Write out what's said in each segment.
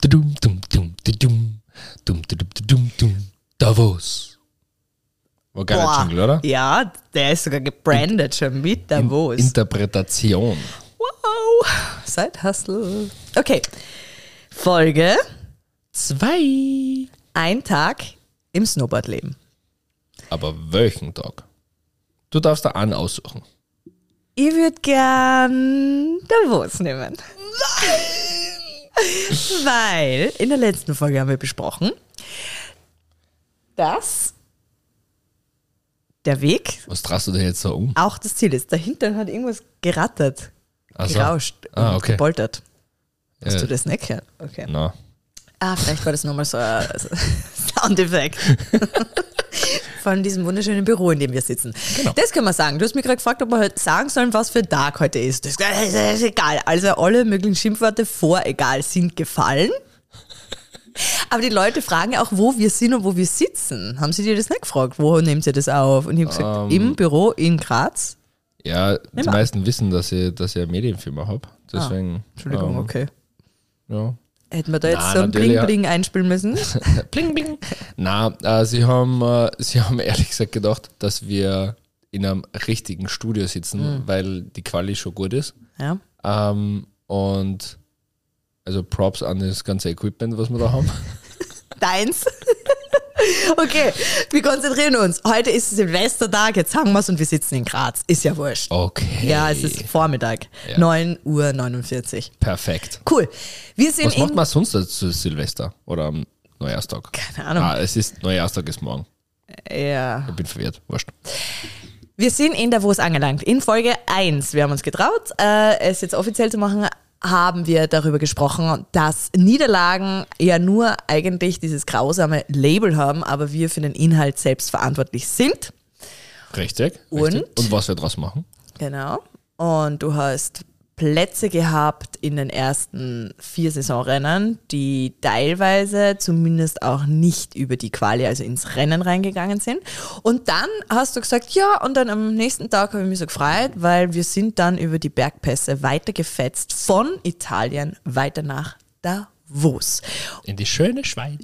Davos. War geiler Jingle, oder? Ja, der ist sogar gebrandet schon mit Davos. Interpretation. Wow. Side Hustle. Okay. Folge 2. Ein Tag im Snowboardleben. Aber welchen Tag? Du darfst da einen aussuchen. Ich würde gern Davos nehmen. Weil in der letzten Folge haben wir besprochen, dass der Weg Was drehst du dir jetzt so um? auch das Ziel ist. Dahinter hat irgendwas gerattert, Ach so. gerauscht und Okay. gepoltert. Hast Ja. du das nicht gehört? Okay. Na. Vielleicht war das nochmal so ein Soundeffekt von diesem wunderschönen Büro, in dem wir sitzen. Genau. Das können wir sagen. Du hast mich gerade gefragt, ob wir heute sagen sollen, was für Tag heute ist. Das ist egal. Also alle möglichen Schimpfworte vor egal sind gefallen. Aber die Leute fragen ja auch, wo wir sind und wo wir sitzen. Haben sie dir das nicht gefragt? Wo nehmt ihr das auf? Und ich habe gesagt, im Büro in Graz. Ja, die Nimmer. meisten wissen, dass ich eine Medienfirma habe. Deswegen. Entschuldigung, okay. Ja. Hätten wir da jetzt Nein, so ein natürlich, Bling-Bling einspielen müssen? Bling, bling. Na, sie haben ehrlich gesagt gedacht, dass wir in einem richtigen Studio sitzen, weil die Quali schon gut ist. Ja. Und also Props an das ganze Equipment, was wir da haben. Deins. Okay, wir konzentrieren uns. Heute ist Silvestertag, jetzt sagen wir es und wir sitzen in Graz. Ist ja wurscht. Okay. Ja, es ist Vormittag. Ja. 9:49 Uhr. Perfekt. Cool. Wir sind Was macht man sonst zu Silvester oder am Neujahrstag? Keine Ahnung. Neujahrstag ist morgen. Ja. Ich bin verwirrt. Wurscht. Wir sind in Davos angelangt. In Folge 1. Wir haben uns getraut, es jetzt offiziell zu machen, haben wir darüber gesprochen, dass Niederlagen ja nur eigentlich dieses grausame Label haben, aber wir für den Inhalt selbst verantwortlich sind. Richtig. Und? Richtig. Und was wir draus machen? Genau. Und du hast Plätze gehabt in den ersten 4 Saisonrennen, die teilweise zumindest auch nicht über die Quali, also ins Rennen reingegangen sind. Und dann hast du gesagt, ja, und dann am nächsten Tag habe ich mich so gefreut, weil wir sind dann über die Bergpässe weitergefetzt von Italien weiter nach Davos. In die schöne Schweiz.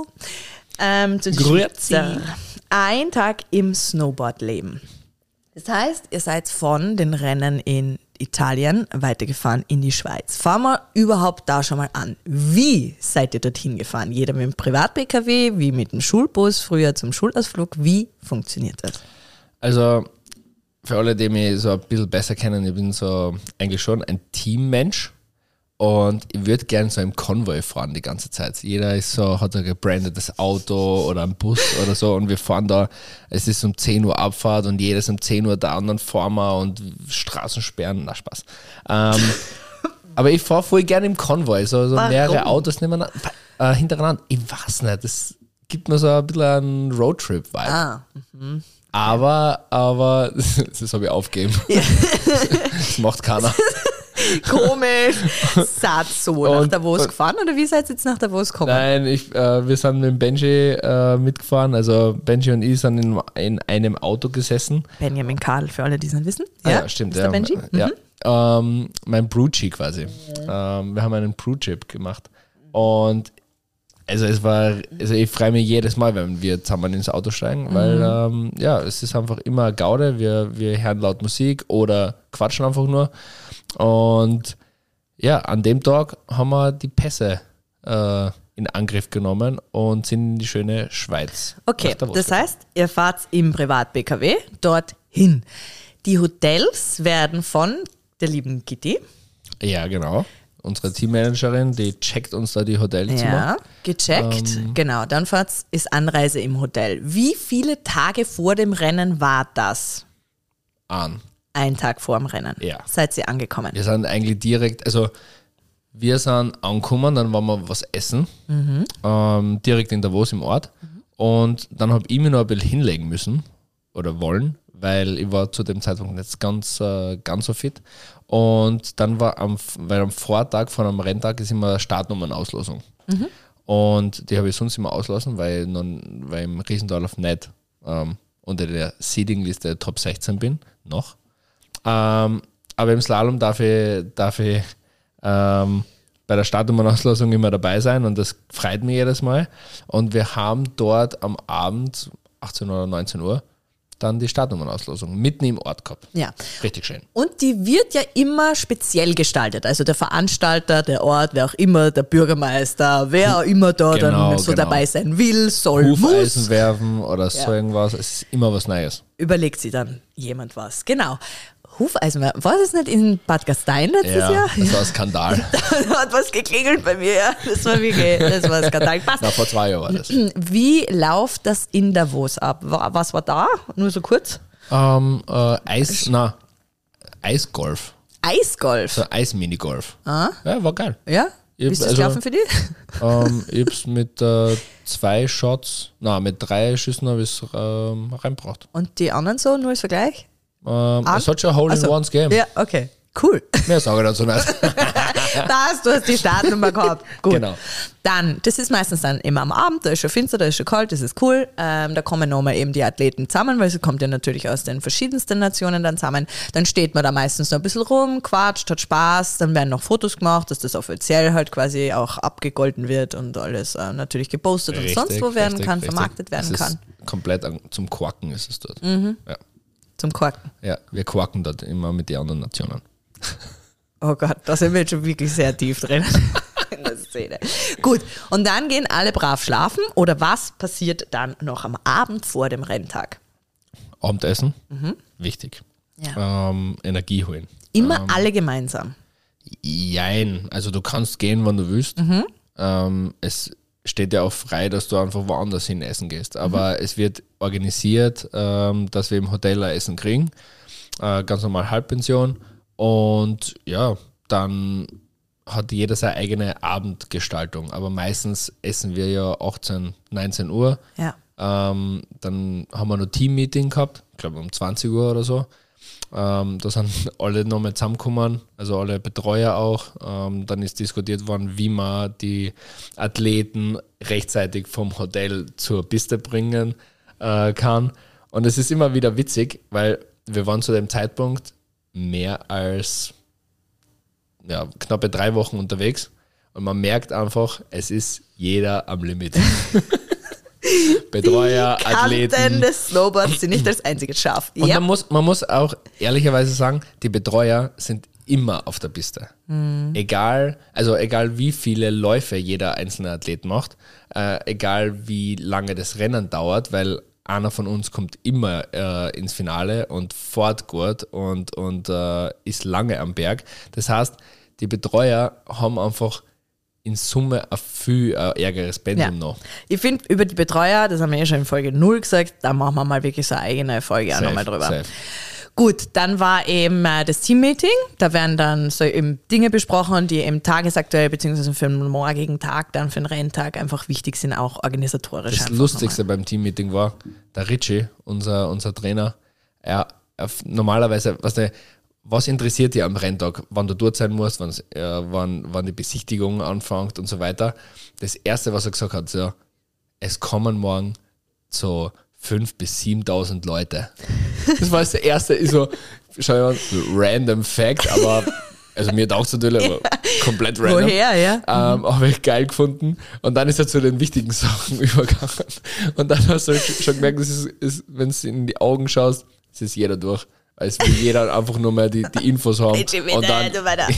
Ja. Zu den Grüezi. Schweizer. Ein Tag im Snowboardleben. Das heißt, ihr seid von den Rennen in Italien weitergefahren in die Schweiz. Fahren wir überhaupt da schon mal an. Wie seid ihr dorthin gefahren? Jeder mit dem Privat-PKW, wie mit dem Schulbus, früher zum Schulausflug. Wie funktioniert das? Also für alle, die mich so ein bisschen besser kennen, ich bin so eigentlich schon ein Teammensch und ich würde gerne so im Konvoi fahren die ganze Zeit. Jeder ist so, hat ein gebrandetes Auto oder einen Bus oder so und wir fahren da, es ist um 10 Uhr Abfahrt und jeder ist um 10 Uhr da und dann fahren wir und Straßensperren, na Spaß. Aber ich fahre voll gerne im Konvoi, so mehrere Autos hintereinander. Ich weiß nicht, das gibt mir so ein bisschen einen Roadtrip-Vibe. Aber das habe ich aufgegeben. Ja. Das macht keiner. Komisch. Seid so nach Davos gefahren oder wie seid ihr jetzt nach Davos gekommen? Nein, wir sind mit dem Benji mitgefahren. Also Benji und ich sind in einem Auto gesessen. Benjamin Karl, für alle, die es nicht wissen. Ja, stimmt. Ist der Benji? Ja. Mein Brewchi quasi. Wir haben einen Brewchip gemacht. Und also ich freue mich jedes Mal, wenn wir zusammen ins Auto steigen, weil es ist einfach immer eine Gaude. Wir hören laut Musik oder quatschen einfach nur. Und ja, an dem Tag haben wir die Pässe in Angriff genommen und sind in die schöne Schweiz. Okay, das heißt, ihr fahrt im Privat-PKW dorthin. Die Hotels werden von der lieben Gitti. Ja, genau. Unsere Teammanagerin, die checkt uns da die Hotelzimmer. Ja, gecheckt. Genau, dann ist Anreise im Hotel. Wie viele Tage vor dem Rennen war das? Ein Tag vor dem Rennen. Ja. Seid ihr angekommen? Wir sind eigentlich direkt, also wir sind angekommen, dann waren wir was essen, direkt in Davos im Ort. Und dann habe ich mich noch ein bisschen hinlegen müssen oder wollen, weil ich war zu dem Zeitpunkt nicht ganz so fit. Und dann weil am Vortag von einem Renntag ist immer Startnummernauslosung. Und die habe ich sonst immer auslassen, weil im Riesendorf nicht unter der Seeding-Liste Top 16 bin, noch. Aber im Slalom darf ich bei der Startnummernauslosung immer dabei sein und das freut mich jedes Mal. Und wir haben dort am Abend, 18 oder 19 Uhr, dann die Startnummernauslosung mitten im Ort gehabt. Ja. Richtig schön. Und die wird ja immer speziell gestaltet. Also der Veranstalter, der Ort, wer auch immer, der Bürgermeister, wer auch immer da dann so dabei sein will, soll, Hufeisen muss. werfen oder so irgendwas. Es ist immer was Neues. Überlegt sich dann jemand was. Genau. Hufeisenwerfen. War das nicht in Bad Gastein letztes Jahr? Das war ein Skandal. Da hat was geklingelt bei mir, ja. Das war ein Skandal. Passt. Na, vor 2 Jahren war das. Wie läuft das in Davos ab? Was war da? Nur so kurz? Eisgolf. Eisgolf? So Eisminigolf. Ah. Ja, war geil. Ja? Bist du gelaufen für dich? Ich hab's mit 2 Shots, mit 3 Schüssen habe ich es reingebracht. Und die anderen so, nur als Vergleich? Es hat schon Hole-in-Ones gegeben. Ja, okay. Cool. Mehr sage ich dazu nicht. Du hast die Startnummer gehabt. Gut. Genau. Dann, das ist meistens dann immer am Abend, da ist schon finster, da ist schon kalt, das ist cool. Da kommen nochmal eben die Athleten zusammen, weil sie kommt ja natürlich aus den verschiedensten Nationen dann zusammen. Dann steht man da meistens noch ein bisschen rum, quatscht, hat Spaß, dann werden noch Fotos gemacht, dass das offiziell halt quasi auch abgegolten wird und alles natürlich gepostet und sonst wo werden kann, vermarktet werden kann. Komplett zum Quacken ist es dort. Ja. Zum Quacken. Ja, wir quacken dort immer mit den anderen Nationen. Oh Gott, da sind wir jetzt schon wirklich sehr tief drin in der Szene. Gut, und dann gehen alle brav schlafen oder was passiert dann noch am Abend vor dem Renntag? Abendessen, wichtig. Ja. Energie holen. Immer alle gemeinsam? Jein, also du kannst gehen, wann du willst. Es steht ja auch frei, dass du einfach woanders hin essen gehst. Aber es wird organisiert, dass wir im Hotel ein Essen kriegen. Ganz normal Halbpension. Und ja, dann hat jeder seine eigene Abendgestaltung. Aber meistens essen wir ja 18, 19 Uhr. Ja. Dann haben wir noch Team-Meeting gehabt, ich glaube um 20 Uhr oder so. Da sind alle nochmal zusammengekommen, also alle Betreuer auch. Dann ist diskutiert worden, wie man die Athleten rechtzeitig vom Hotel zur Piste bringen kann. Und es ist immer wieder witzig, weil wir waren zu dem Zeitpunkt mehr als knappe 3 Wochen unterwegs und man merkt einfach, es ist jeder am Limit. Betreuer, die Athleten. Kanten des Snowboards sind nicht als einziges scharf. Und man muss auch ehrlicherweise sagen, die Betreuer sind immer auf der Piste. Egal wie viele Läufe jeder einzelne Athlet macht, egal wie lange das Rennen dauert, weil einer von uns kommt immer ins Finale und fährt gut und ist lange am Berg. Das heißt, die Betreuer haben einfach in Summe ein viel ärgeres Pensum noch. Ich finde, über die Betreuer, das haben wir ja schon in Folge 0 gesagt, da machen wir mal wirklich so eine eigene Folge auch nochmal drüber. Safe. Gut, dann war eben das Teammeeting. Da werden dann so eben Dinge besprochen, die eben tagesaktuell bzw. für den morgigen Tag, dann für den Renntag einfach wichtig sind, auch organisatorisch. Das Lustigste beim Teammeeting war, der Richie, unser Trainer, er normalerweise, was interessiert dich am Renntag, wann du dort sein musst, wann die Besichtigung anfängt und so weiter. Das Erste, was er gesagt hat, so, es kommen morgen so 5.000 bis 7.000 Leute. Das war das Erste, ist so, schau mal, random Fact, aber, also mir taugt es natürlich, aber komplett random. Woher, ja? Habe ich geil gefunden. Und dann ist er zu den wichtigen Sachen übergegangen. Und dann hast du schon gemerkt, wenn du in die Augen schaust, es ist jeder durch. Es will jeder einfach nur mehr die Infos haben. Und dann,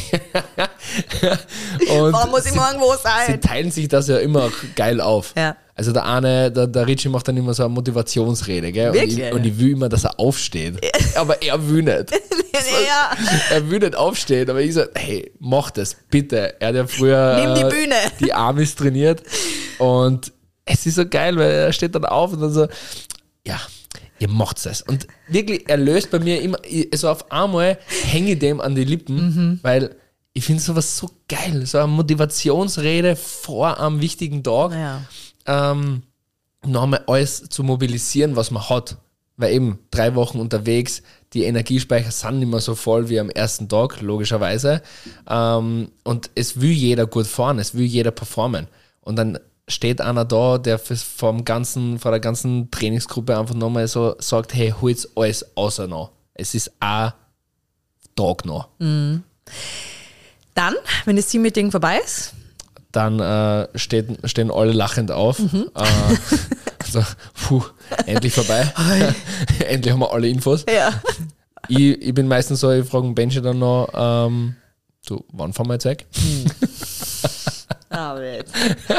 und warum muss ich morgen wo sein? Sie teilen sich das ja immer geil auf. Ja. Also der Richie macht dann immer so eine Motivationsrede, gell? Und ich will immer, dass er aufsteht. Aber er will nicht. Ja. Er will nicht aufstehen, aber ich so, hey, mach das, bitte. Er hat ja früher nimm die Bühne. Die Amis trainiert. Und es ist so geil, weil er steht dann auf und dann so, ja, ihr macht das. Und wirklich, er löst bei mir immer, also auf einmal hänge ich dem an die Lippen, weil ich finde sowas so geil. So eine Motivationsrede vor einem wichtigen Tag. Ja. Nochmal alles zu mobilisieren, was man hat. Weil eben 3 Wochen unterwegs, die Energiespeicher sind nicht mehr so voll wie am ersten Tag, logischerweise. Und es will jeder gut fahren, es will jeder performen. Und dann steht einer da, der vor der ganzen Trainingsgruppe einfach nochmal so sagt, hey, holt's alles außer noch. Es ist ein Tag noch. Dann, wenn das Team-Meeting vorbei ist, dann stehen alle lachend auf. So, endlich vorbei. Endlich haben wir alle Infos. ja. Ich bin meistens so, ich frage Benji dann noch, du, wann fahren wir jetzt weg? Aber jetzt.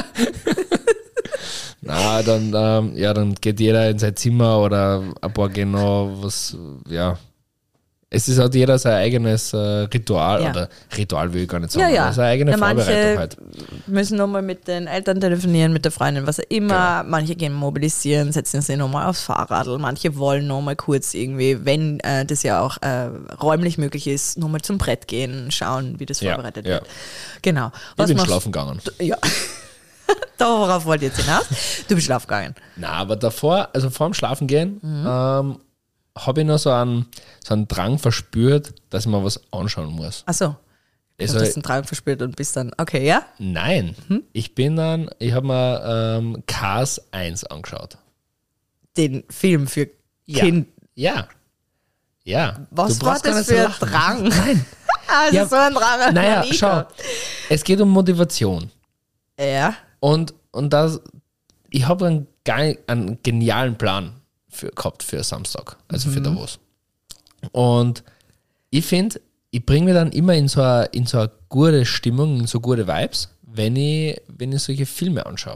Na, dann geht jeder in sein Zimmer oder ein paar gehen noch was, ja. Hat jeder sein eigenes Ritual, Ja. oder Ritual will ich gar nicht sagen, Ja. aber seine eigene Vorbereitung halt. Müssen nochmal mit den Eltern telefonieren, mit der Freundin, was auch immer. Genau. Manche gehen mobilisieren, setzen sich nochmal aufs Fahrrad. Manche wollen nochmal kurz irgendwie, wenn das ja auch räumlich möglich ist, nochmal zum Brett gehen, schauen, wie das Ja, vorbereitet ja. wird. Genau. Ich bin machst schlafen gegangen. du? Ja. Darauf wollte ich jetzt hinaus. Du bist schlafen gegangen. Na, aber davor, also vor dem Schlafen gehen, habe ich noch so einen Drang verspürt, dass ich mir was anschauen muss. Achso. Also, Du hast einen Traum verspürt und bist dann, okay, ja? nein, ich habe mir Cars 1 angeschaut. Den Film für Ja. Kind. Ja. Ja. Was Du war brauchst gar das nicht für so ein lachen. Drang? Nein. Also Ja, so ein Drang. hat Naja, man nie schau. gehabt. Es geht um Motivation. Ja. Und ich habe einen genialen Plan gehabt für Samstag, also für Davos. Und ich finde, ich bringe mich dann immer in so eine gute Stimmung, in so gute Vibes, wenn ich solche Filme anschaue.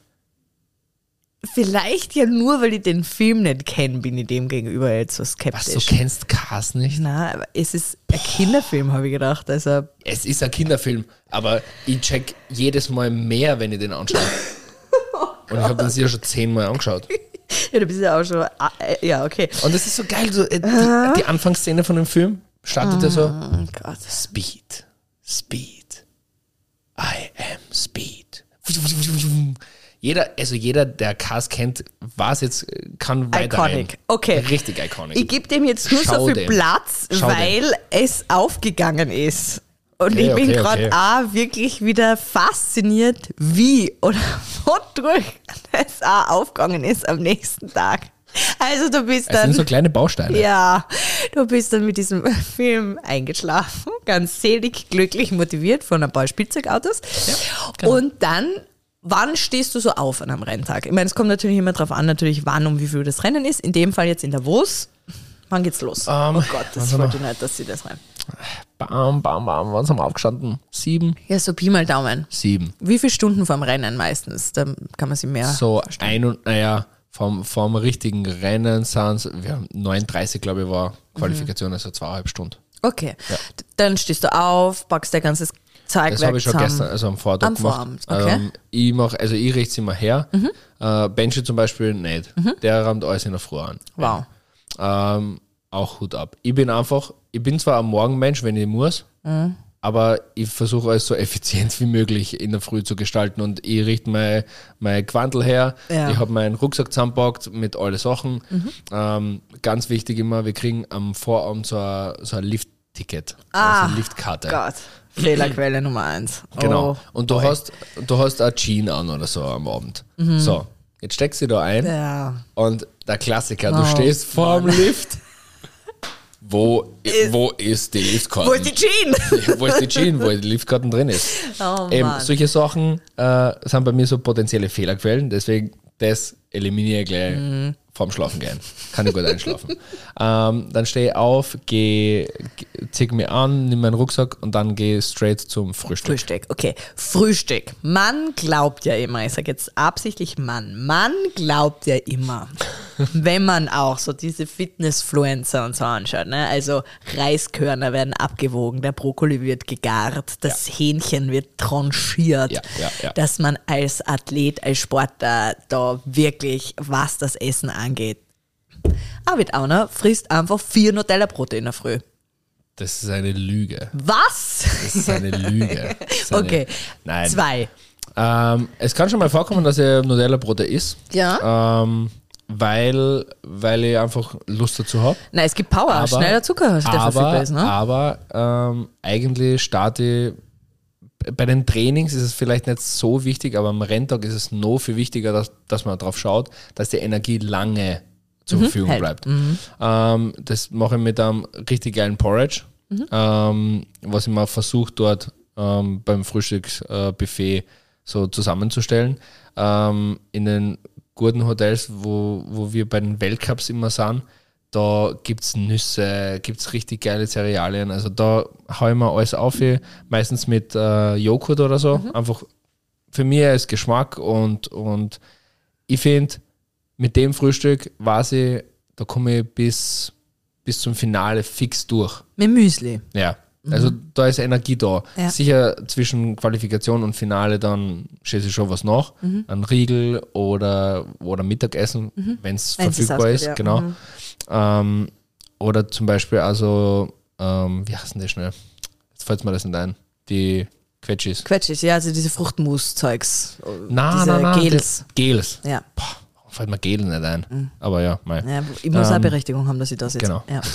Vielleicht ja nur, weil ich den Film nicht kenne, bin ich dem gegenüber jetzt so Was, skeptisch. du kennst Cars nicht? Na, aber es ist ein Kinderfilm, habe ich gedacht. Also, Es ist ein Kinderfilm, aber ich check jedes Mal mehr, wenn ich den anschaue. Und ich habe den sicher schon 10-mal angeschaut. ja, du bist ja auch schon, ja, okay. Und es ist so geil, so, die Anfangsszene von dem Film startet ja so: Oh Gott. Speed, I am Speed. Jeder, der Cars kennt, was jetzt kann weiterrennen. Iconic. Okay. Richtig iconic. Ich gebe dem jetzt nur Schau so viel dem. Platz, Schau weil es aufgegangen ist. Und Okay, ich bin okay, gerade okay. auch wirklich wieder fasziniert, wie oder wodurch es auch aufgegangen ist am nächsten Tag. Also du bist Es sind dann, so kleine Bausteine. ja, du bist dann mit diesem Film eingeschlafen, ganz selig, glücklich, motiviert von ein paar Spielzeugautos. genau. Und dann, wann stehst du so auf an einem Renntag? Ich meine, es kommt natürlich immer darauf an, natürlich wann und wie viel das Rennen ist. In dem Fall jetzt in Davos. Wann geht's los? Oh Gott, das warte wollte ich nicht, dass sie das rein. Bam, bam, bam. Wann sind wir aufgestanden? 7? Ja, so Pi mal Daumen. 7. Wie viele Stunden vorm Rennen meistens? Da kann man sich mehr. So vom richtigen Rennen sind es, wir haben 39, glaube ich, war Qualifikation, also 2,5 Stunden. Okay. Dann stehst du auf, packst dein ganzes Zeug Das weg. habe ich schon zusammen. gestern, also am Vortag Am gemacht. Vorabend, okay. Ich richte es immer her. Benji zum Beispiel nicht. Der rammt alles in der Früh an. Wow. Auch Hut ab. Ich bin zwar ein Morgenmensch, wenn ich muss, aber ich versuche alles so effizient wie möglich in der Früh zu gestalten und ich richte mein Quantel her, Ja. ich habe meinen Rucksack zusammengepackt mit allen Sachen. Ganz wichtig immer, wir kriegen am Vorabend so ein Lift-Ticket, also eine Liftkarte. Gott. Fehlerquelle Nummer 1. Genau. Oh, und du hast eine Jeans an oder so am Abend. So, jetzt steckst du da ein ja. und der Klassiker, du Oh, stehst vorm Lift. Wo ist die Liftkarte? Wo ist die Jeans? Wo ist die Jeans, wo die Liftkarten drin ist? Oh, Eben, Mann. solche Sachen sind bei mir so potenzielle Fehlerquellen, deswegen das eliminiere ich gleich vorm Schlafen gehen. Kann ich gut einschlafen. Dann stehe ich auf, zieh mich an, nimm meinen Rucksack und dann gehe straight zum Frühstück. Frühstück, okay. Frühstück. Man glaubt ja immer, ich sage jetzt absichtlich man glaubt ja immer, wenn man auch so diese Fitnessfluencer und so anschaut, ne? Also Reiskörner werden abgewogen, der Brokkoli wird gegart, das Hähnchen wird tranchiert, Ja. dass man als Athlet, als Sportler da wirklich, was das Essen angeht, Arvid Auner frisst einfach 4 Nutella-Brote in der Früh. Das ist eine Lüge. Was? Das ist eine Lüge. Das ist Okay, Nein. 2. Es kann schon mal vorkommen, dass ihr Nutella-Brote isst. Ja. Weil ich einfach Lust dazu habe. Nein, es gibt Power, schneller Zucker, der verfügbar ist, ne? Aber eigentlich starte ich, bei den Trainings ist es vielleicht nicht so wichtig, aber am Renntag ist es noch viel wichtiger, dass man darauf schaut, dass die Energie lange zur Verfügung hält. bleibt. Das mache ich mit einem richtig geilen Porridge, was ich mal versuche dort beim Frühstücksbuffet so zusammenzustellen. In den guten Hotels, wo wir bei den Weltcups immer sind, da gibt es Nüsse, gibt es richtig geile Cerealien. Also da haue ich mir alles auf, meistens mit Joghurt oder so. Einfach für mich ist Geschmack und ich finde, mit dem Frühstück weiß ich, da komme ich bis zum Finale fix durch. Mit Müsli. Ja, also da ist Energie da. Ja. Sicher zwischen Qualifikation und Finale dann schieße ich schon was nach. Ein Riegel oder Mittagessen, wenn es verfügbar ist. Ja. Genau. Oder zum Beispiel also, wie heißt denn das schnell? Jetzt fällt mir das nicht ein. Die Quetschis. Quetschis, ja, also diese Fruchtmus-Zeugs. Nein, Gels. Gels. Ja. Boah, fällt mir Gel nicht ein. Aber ja, mei. Ja, ich muss auch Berechtigung haben, dass ich das jetzt. Genau. Ja.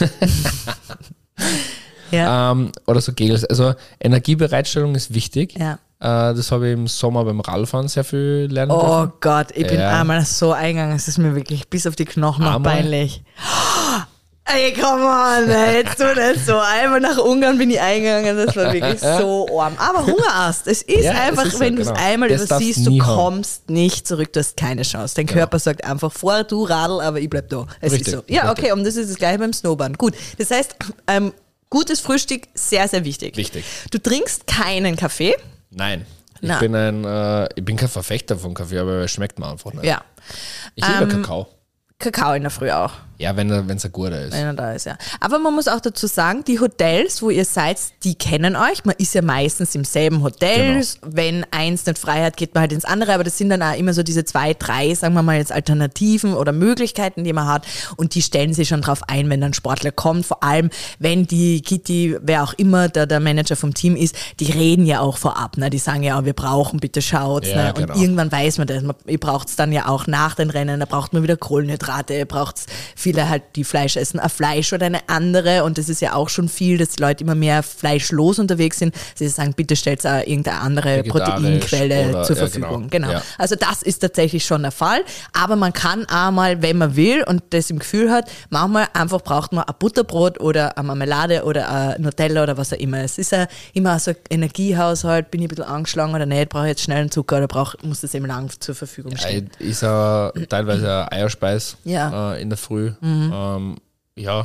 Ja. Oder so Gels. Also Energiebereitstellung ist wichtig. Ja. Das habe ich im Sommer beim Radfahren sehr viel lernen Oh dürfen. Gott, ich bin einmal so eingegangen, es ist mir wirklich bis auf die Knochen noch Einmal? peinlich. Ey, come on, jetzt tu nicht so. Einmal nach Ungarn bin ich eingegangen, das war wirklich so arm. Aber Hungerast, es ist Ja, einfach, es ist wenn so, du es genau. einmal Das darfst übersiehst, du nie haben. kommst nicht zurück, du hast keine Chance. Dein Körper sagt einfach, fahr du Radl, aber ich bleib da. Es Richtig, ist so. Ja, richtig. okay, und das ist das gleiche beim Snowboarden. Gut, das heißt, gutes Frühstück, sehr, sehr wichtig. Wichtig. Du trinkst keinen Kaffee. Nein. Na. Ich bin kein Verfechter von Kaffee, aber es schmeckt mir einfach nicht. Ja. Ich liebe Kakao. Kakao in der Früh auch. Ja, wenn es ein guter ist. Wenn er da ist, ja. Aber man muss auch dazu sagen, die Hotels, wo ihr seid, die kennen euch. Man ist ja meistens im selben Hotel. Genau. Wenn eins nicht frei hat, geht man halt ins andere. Aber das sind dann auch immer so diese 2, 3, sagen wir mal jetzt Alternativen oder Möglichkeiten, die man hat. Und die stellen sich schon drauf ein, wenn dann Sportler kommt. Vor allem, wenn die Kitty, wer auch immer der Manager vom Team ist, die reden ja auch vorab. Ne? Die sagen ja, wir brauchen, bitte schaut. Ja, ne? Und genau. irgendwann weiß man das. Ihr braucht es dann ja auch nach den Rennen. Da braucht man wieder Kohlenhydrate, braucht es viele halt, die Fleisch essen, ein Fleisch oder eine andere, und das ist ja auch schon viel, dass die Leute immer mehr fleischlos unterwegs sind. Sie sagen, bitte stellt auch irgendeine andere Vegetarisch Proteinquelle oder- zur ja, Verfügung. genau. Ja. Also das ist tatsächlich schon der Fall, aber man kann auch mal, wenn man will und das im Gefühl hat, manchmal einfach braucht man ein Butterbrot oder eine Marmelade oder ein Nutella oder was auch immer. Es ist ja immer so ein Energiehaushalt, bin ich ein bisschen angeschlagen oder nicht, brauche ich jetzt schnell einen Zucker oder muss das eben lang zur Verfügung stehen. Ist auch teilweise eine Eierspeis Ja. in der Früh. Ja,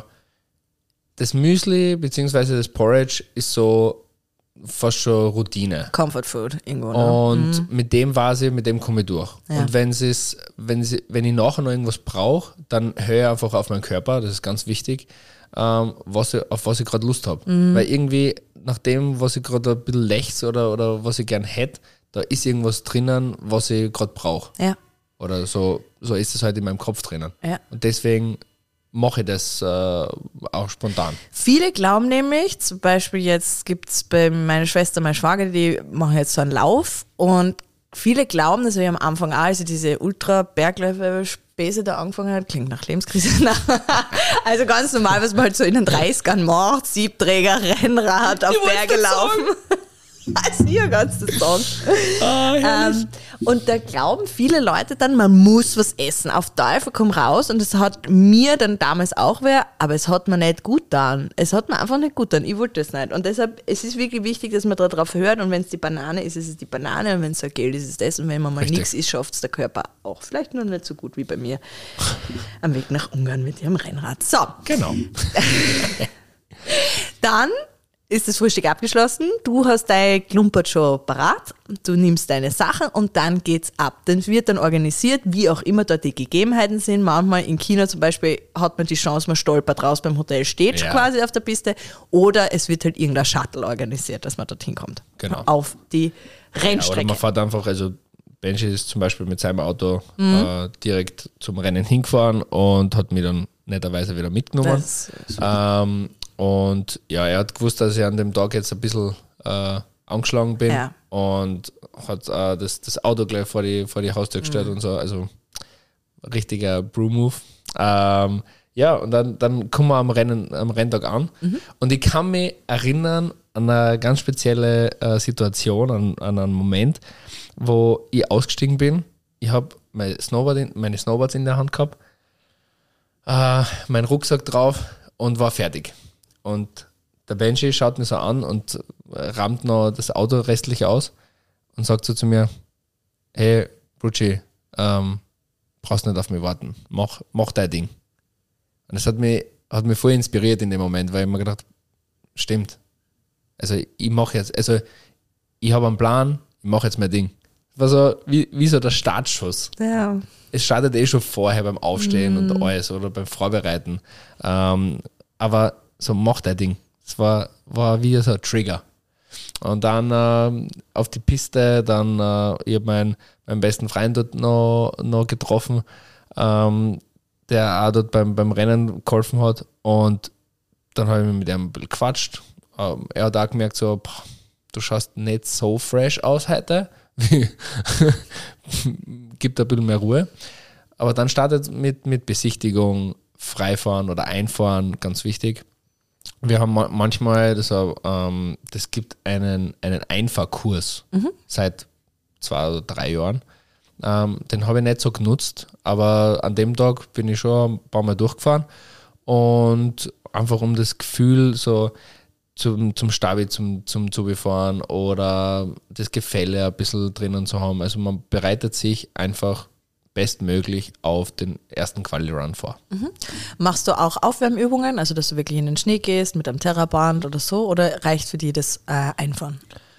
das Müsli bzw. das Porridge ist so fast schon Routine. Comfort Food irgendwo. Ne? Und mit dem weiß ich, mit dem komme ich durch. Ja. Und wenn ich nachher noch irgendwas brauche, dann höre ich einfach auf meinen Körper, das ist ganz wichtig, auf was ich gerade Lust habe. Weil irgendwie nach dem, was ich gerade ein bisschen lechze oder was ich gern hätte, da ist irgendwas drinnen, was ich gerade brauche. Ja. Oder so ist es halt in meinem Kopf drinnen. Ja. Und deswegen mache ich das auch spontan. Viele glauben nämlich, zum Beispiel jetzt gibt es bei meiner Schwester, meine Schwager, die machen jetzt so einen Lauf, und viele glauben, dass wir am Anfang auch, also diese Ultra-Bergläufe-Späße da angefangen hat, klingt nach Lebenskrise. Also ganz normal, was man halt so in den 30ern macht, Siebträger, Rennrad, auf Berge laufen. Also hier ganz das Song. Und da glauben viele Leute dann, man muss was essen. Auf Teufel komm raus. Und das hat mir dann damals auch aber es hat mir nicht gut getan. Es hat mir einfach nicht gut getan. Ich wollte das nicht. Und deshalb, es ist wirklich wichtig, dass man darauf hört. Und wenn es die Banane ist, ist es die Banane. Und wenn es so Geld ist, ist es das. Und wenn man mal Richtig. nichts isst, schafft es der Körper auch. Vielleicht nur nicht so gut wie bei mir am Weg nach Ungarn mit ihrem Rennrad. So, Genau. dann ist das Frühstück abgeschlossen, du hast dein Klumpert schon parat, du nimmst deine Sachen und dann geht's ab. Dann wird dann organisiert, wie auch immer dort die Gegebenheiten sind. Manchmal in China zum Beispiel hat man die Chance, man stolpert raus beim Hotel, steht schon Ja. quasi auf der Piste, oder es wird halt irgendein Shuttle organisiert, dass man dorthin kommt. Genau. Auf die Oder Rennstrecke. man fährt einfach, also Benji ist zum Beispiel mit seinem Auto direkt zum Rennen hingefahren und hat mich dann netterweise wieder mitgenommen. Das ist Und ja, er hat gewusst, dass ich an dem Tag jetzt ein bisschen angeschlagen bin Ja. und hat das Auto gleich vor die Haustür gestellt und so. Also richtiger Brew-Move. Ja, und dann kommen wir am Renntag an. Und ich kann mich erinnern an eine ganz spezielle Situation, an einen Moment, wo ich ausgestiegen bin. Ich habe meine Snowboards in der Hand gehabt, meinen Rucksack drauf und war fertig. Und der Benji schaut mich so an und rammt noch das Auto restlich aus und sagt so zu mir, hey, Brutschi, brauchst nicht auf mich warten, mach dein Ding. Und das hat mich voll inspiriert in dem Moment, weil ich mir gedacht, stimmt. Also ich mache jetzt, also ich habe einen Plan, ich mache jetzt mein Ding. War so wie so der Startschuss. Ja. Es startet schon vorher beim Aufstehen und alles oder beim Vorbereiten. Aber so mach dein Ding. Es war wie so ein Trigger. Und dann auf die Piste, dann ich habe meinen besten Freund dort noch getroffen, der auch dort beim Rennen geholfen hat. Und dann habe ich mit ihm ein bisschen gequatscht. Er hat auch gemerkt, so, du schaust nicht so fresh aus heute. Gibt ein bisschen mehr Ruhe. Aber dann startet mit Besichtigung, Freifahren oder Einfahren, ganz wichtig. Wir haben manchmal, das gibt einen Einfahrkurs seit 2 oder 3 Jahren. Den habe ich nicht so genutzt, aber an dem Tag bin ich schon ein paar Mal durchgefahren und einfach um das Gefühl so zum Stabi zum Zubefahren oder das Gefälle ein bisschen drinnen zu haben. Also man bereitet sich einfach bestmöglich auf den ersten Quali-Run vor. Machst du auch Aufwärmübungen, also dass du wirklich in den Schnee gehst mit einem Terraband oder so, oder reicht für die das Einfahren?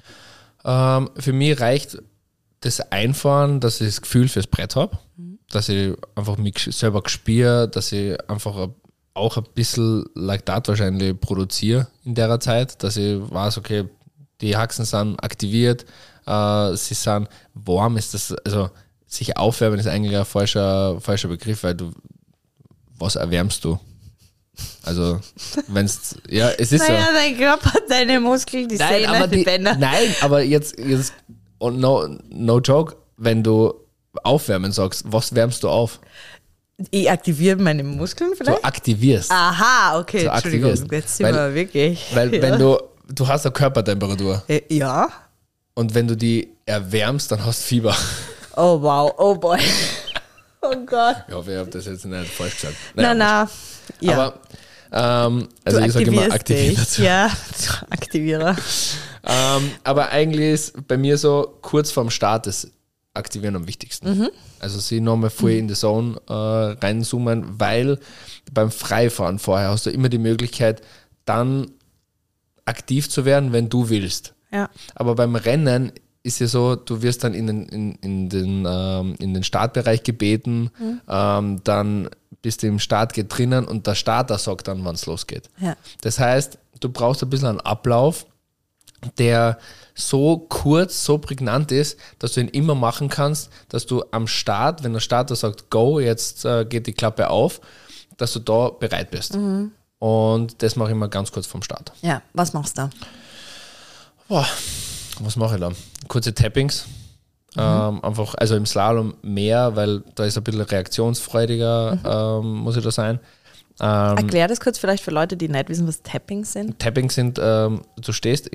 Für mich reicht das Einfahren, dass ich das Gefühl fürs Brett habe, dass ich einfach mich selber spüre, dass ich einfach auch ein bisschen Laktat wahrscheinlich produziere in der Zeit, dass ich weiß, okay, die Haxen sind aktiviert, sie sind warm, ist das, also sich aufwärmen ist eigentlich ein falscher Begriff, weil was erwärmst du? Also, wenn's, ja, es ist naja, so. dein Körper, deine Muskeln, die Sehnen, die Bänder. Nein, aber jetzt und no joke, wenn du aufwärmen sagst, was wärmst du auf? Ich aktiviere meine Muskeln vielleicht? Du aktivierst. Aha, okay, Du Entschuldigung, aktivierst. jetzt sind wir wirklich. Weil ja. wenn du hast eine Körpertemperatur Ja. und wenn du die erwärmst, dann hast du Fieber. Oh wow, oh boy. Oh Gott. Ich hoffe, ich habe das jetzt nicht falsch gesagt. Na. Ja. Aber, also du ich sage immer aktivierst aktiviert. dich. Ja, Aktivierer. Aber eigentlich ist bei mir so kurz vorm Start das Aktivieren am wichtigsten. Also sie nochmal voll in die Zone reinzoomen, weil beim Freifahren vorher hast du immer die Möglichkeit, dann aktiv zu werden, wenn du willst. Ja. Aber beim Rennen ist ja so, du wirst dann in den Startbereich gebeten, dann bist du im Startgate drinnen und der Starter sagt dann, wann es losgeht. Ja. Das heißt, du brauchst ein bisschen einen Ablauf, der so kurz, so prägnant ist, dass du ihn immer machen kannst, dass du am Start, wenn der Starter sagt, go, jetzt geht die Klappe auf, dass du da bereit bist. Und das mache ich mal ganz kurz vom Start. Ja, was machst du? Boah, was mache ich da? Kurze Tappings. Einfach, also im Slalom mehr, weil da ist ein bisschen reaktionsfreudiger, muss ich da sein. Erklär das kurz vielleicht für Leute, die nicht wissen, was Tappings sind. Tappings sind, du stehst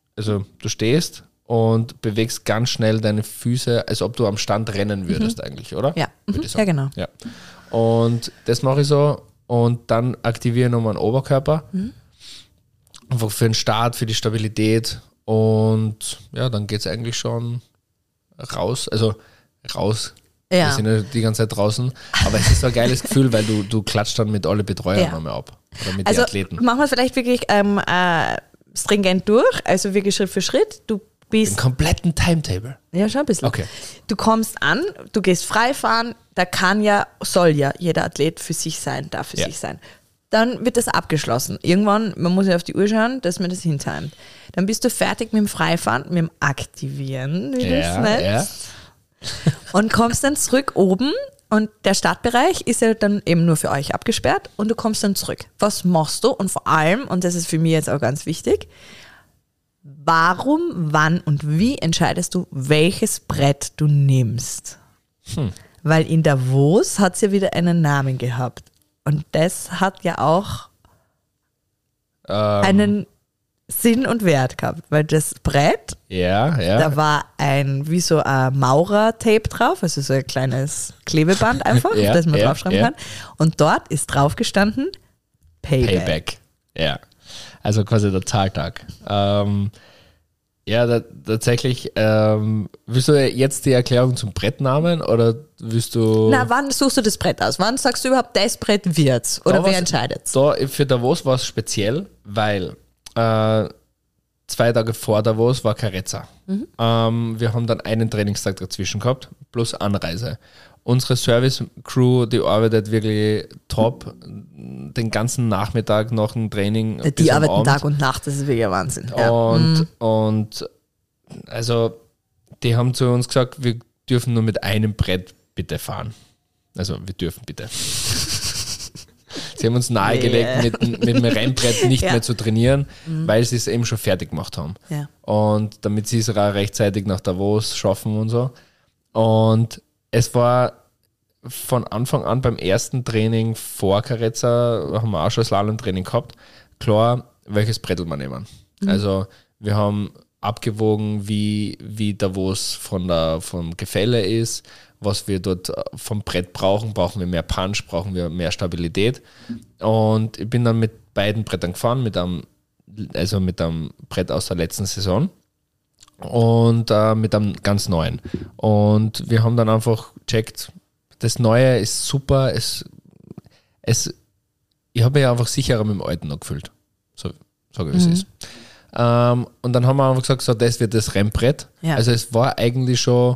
und bewegst ganz schnell deine Füße, als ob du am Stand rennen würdest eigentlich, oder? Ja, Würde ich ja sagen. genau. Ja. Und das mache ich so und dann aktiviere ich nochmal den Oberkörper. Einfach für den Start, für die Stabilität und ja, dann geht es eigentlich schon raus. Wir Ja. sind ja die ganze Zeit draußen, aber es ist so ein geiles Gefühl, weil du klatscht dann mit alle Betreuern Ja. nochmal ab oder mit Also den Athleten. machen wir es vielleicht wirklich stringent durch, also wirklich Schritt für Schritt. Du bist, Den kompletten Timetable. ja schon ein bisschen. Okay. Du kommst an, du gehst frei fahren, da soll ja jeder Athlet für sich sein, darf für Ja. sich sein. Dann wird das abgeschlossen. Irgendwann, man muss ja auf die Uhr schauen, dass man das hintimet. Dann bist du fertig mit dem Freifahren, mit dem Aktivieren, wie du es nennst. Und kommst dann zurück oben und der Startbereich ist ja dann eben nur für euch abgesperrt und du kommst dann zurück. Was machst du? Und vor allem, und das ist für mich jetzt auch ganz wichtig, warum, wann und wie entscheidest du, welches Brett du nimmst? Weil in Davos hat es ja wieder einen Namen gehabt. Und das hat ja auch einen Sinn und Wert gehabt, weil das Brett, da war wie so ein Maurer-Tape drauf, also so ein kleines Klebeband einfach, Ja, auf das man ja, draufschreiben ja. kann. Und dort ist drauf gestanden Payback. Payback. Ja. Also quasi der Zahltag. Tatsächlich. Willst du jetzt die Erklärung zum Brettnamen oder willst du... Na, wann suchst du das Brett aus? Wann sagst du überhaupt, das Brett wird's? Oder wer entscheidet's? Für Davos war es speziell, weil 2 Tage vor Davos war Carezza. Wir haben dann einen Trainingstag dazwischen gehabt, plus Anreise. Unsere Service-Crew, die arbeitet wirklich top, den ganzen Nachmittag nach dem Training. Die arbeiten Abend. Tag und Nacht, das ist wirklich ein Wahnsinn. Und also die haben zu uns gesagt, wir dürfen nur mit einem Brett bitte fahren. Also wir dürfen bitte. Sie haben uns nahegelegt, mit dem Rennbrett nicht mehr zu trainieren, weil sie es eben schon fertig gemacht haben. Ja. Und damit sie es auch rechtzeitig nach Davos schaffen und so. Und es war von Anfang an beim ersten Training vor Carezza, haben wir auch schon Slalom-Training gehabt, klar, welches Brettel wir nehmen. Also wir haben abgewogen, wie Davos vom Gefälle ist, was wir dort vom Brett brauchen. Brauchen wir mehr Punch, brauchen wir mehr Stabilität. Und ich bin dann mit beiden Brettern gefahren, mit einem Brett aus der letzten Saison und mit einem ganz neuen. Und wir haben dann einfach gecheckt, das Neue ist super. Ich habe mich einfach sicherer mit dem Alten noch gefühlt. So sage ich, wie es ist. Und dann haben wir einfach gesagt, so, das wird das Rennbrett. Ja. Also es war eigentlich schon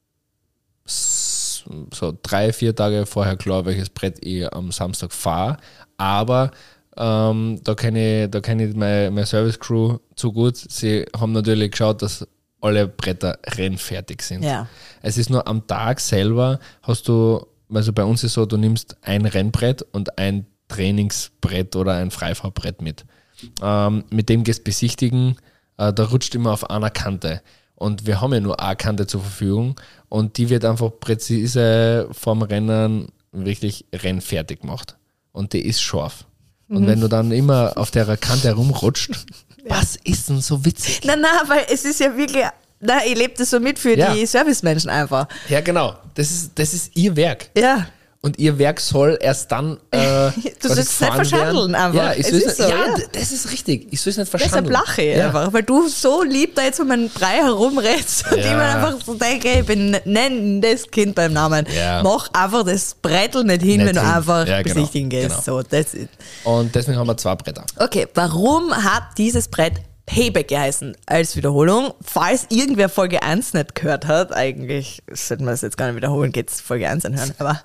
so 3-4 Tage vorher klar, welches Brett ich am Samstag fahre. Aber da kenne ich meine Service-Crew zu gut. Sie haben natürlich geschaut, dass alle Bretter rennfertig sind. Ja. Es ist nur am Tag selber hast du, also bei uns ist so, du nimmst ein Rennbrett und ein Trainingsbrett oder ein Freifahrbrett mit. Mit dem gehst du besichtigen, da rutscht immer auf einer Kante. Und wir haben ja nur eine Kante zur Verfügung und die wird einfach präzise vorm Rennen wirklich rennfertig gemacht. Und die ist scharf. Und wenn du dann immer auf der Kante herumrutscht, was ist denn so witzig? Na, weil es ist ja wirklich, ich lebe das so mit für die Servicemenschen einfach. Ja, genau. Das ist ihr Werk. Ja. Und ihr Werk soll erst dann du sollst es nicht verschandeln einfach. Das ist richtig. Ich soll es nicht verschandeln. Deshalb lache ich einfach, weil du so lieb da jetzt um einen Brei herumrätst und ich mir einfach so denke, ich nenn das Kind beim Namen. Ja. Mach einfach das Brettel nicht hin, wenn du einfach besichtigen gehst. Genau. So, that's it. Und deswegen haben wir 2 Bretter. Okay, warum hat dieses Brett Payback geheißen? Als Wiederholung, falls irgendwer Folge 1 nicht gehört hat, eigentlich sollten wir das jetzt gar nicht wiederholen, geht's Folge 1 anhören, aber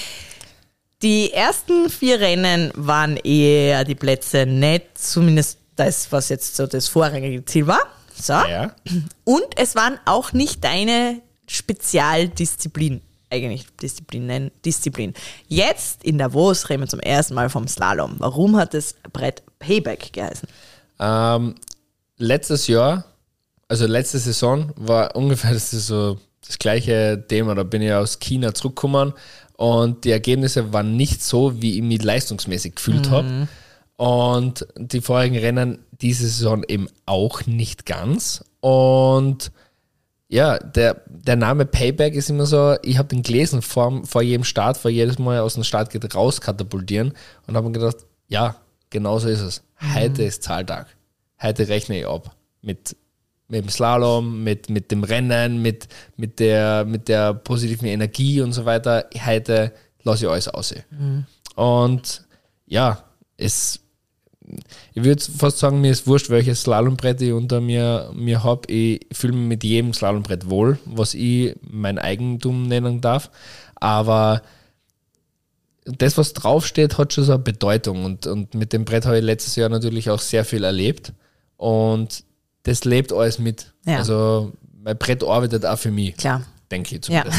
die ersten 4 Rennen waren eher die Plätze nicht, zumindest das, was jetzt so das vorrangige Ziel war. So. Ja. Und es waren auch nicht deine Spezialdisziplin, eigentlich Disziplin. Jetzt in Davos reden wir zum ersten Mal vom Slalom. Warum hat das Brett Payback geheißen? Letzte Saison war ungefähr das gleiche Thema. Da bin ich aus China zurückgekommen und die Ergebnisse waren nicht so, wie ich mich leistungsmäßig gefühlt habe. Und die vorigen Rennen diese Saison eben auch nicht ganz. Und ja, der Name Payback ist immer so, ich habe den gelesen vor jedem Start, vor jedes Mal aus dem Start geht raus katapultieren und habe mir gedacht, ja, genau so ist es. Heute ist Zahltag. Heute rechne ich ab. Mit dem Slalom, mit dem Rennen, mit der positiven Energie und so weiter. Heute lasse ich alles aus. Und ja, ich würde fast sagen, mir ist wurscht, welches Slalombrett ich unter mir habe. Ich fühle mich mit jedem Slalombrett wohl, was ich mein Eigentum nennen darf. Aber das, was draufsteht, hat schon so eine Bedeutung. Und mit dem Brett habe ich letztes Jahr natürlich auch sehr viel erlebt. Und das lebt alles mit. Ja. Also mein Brett arbeitet auch für mich. Klar. Denke ich zumindest.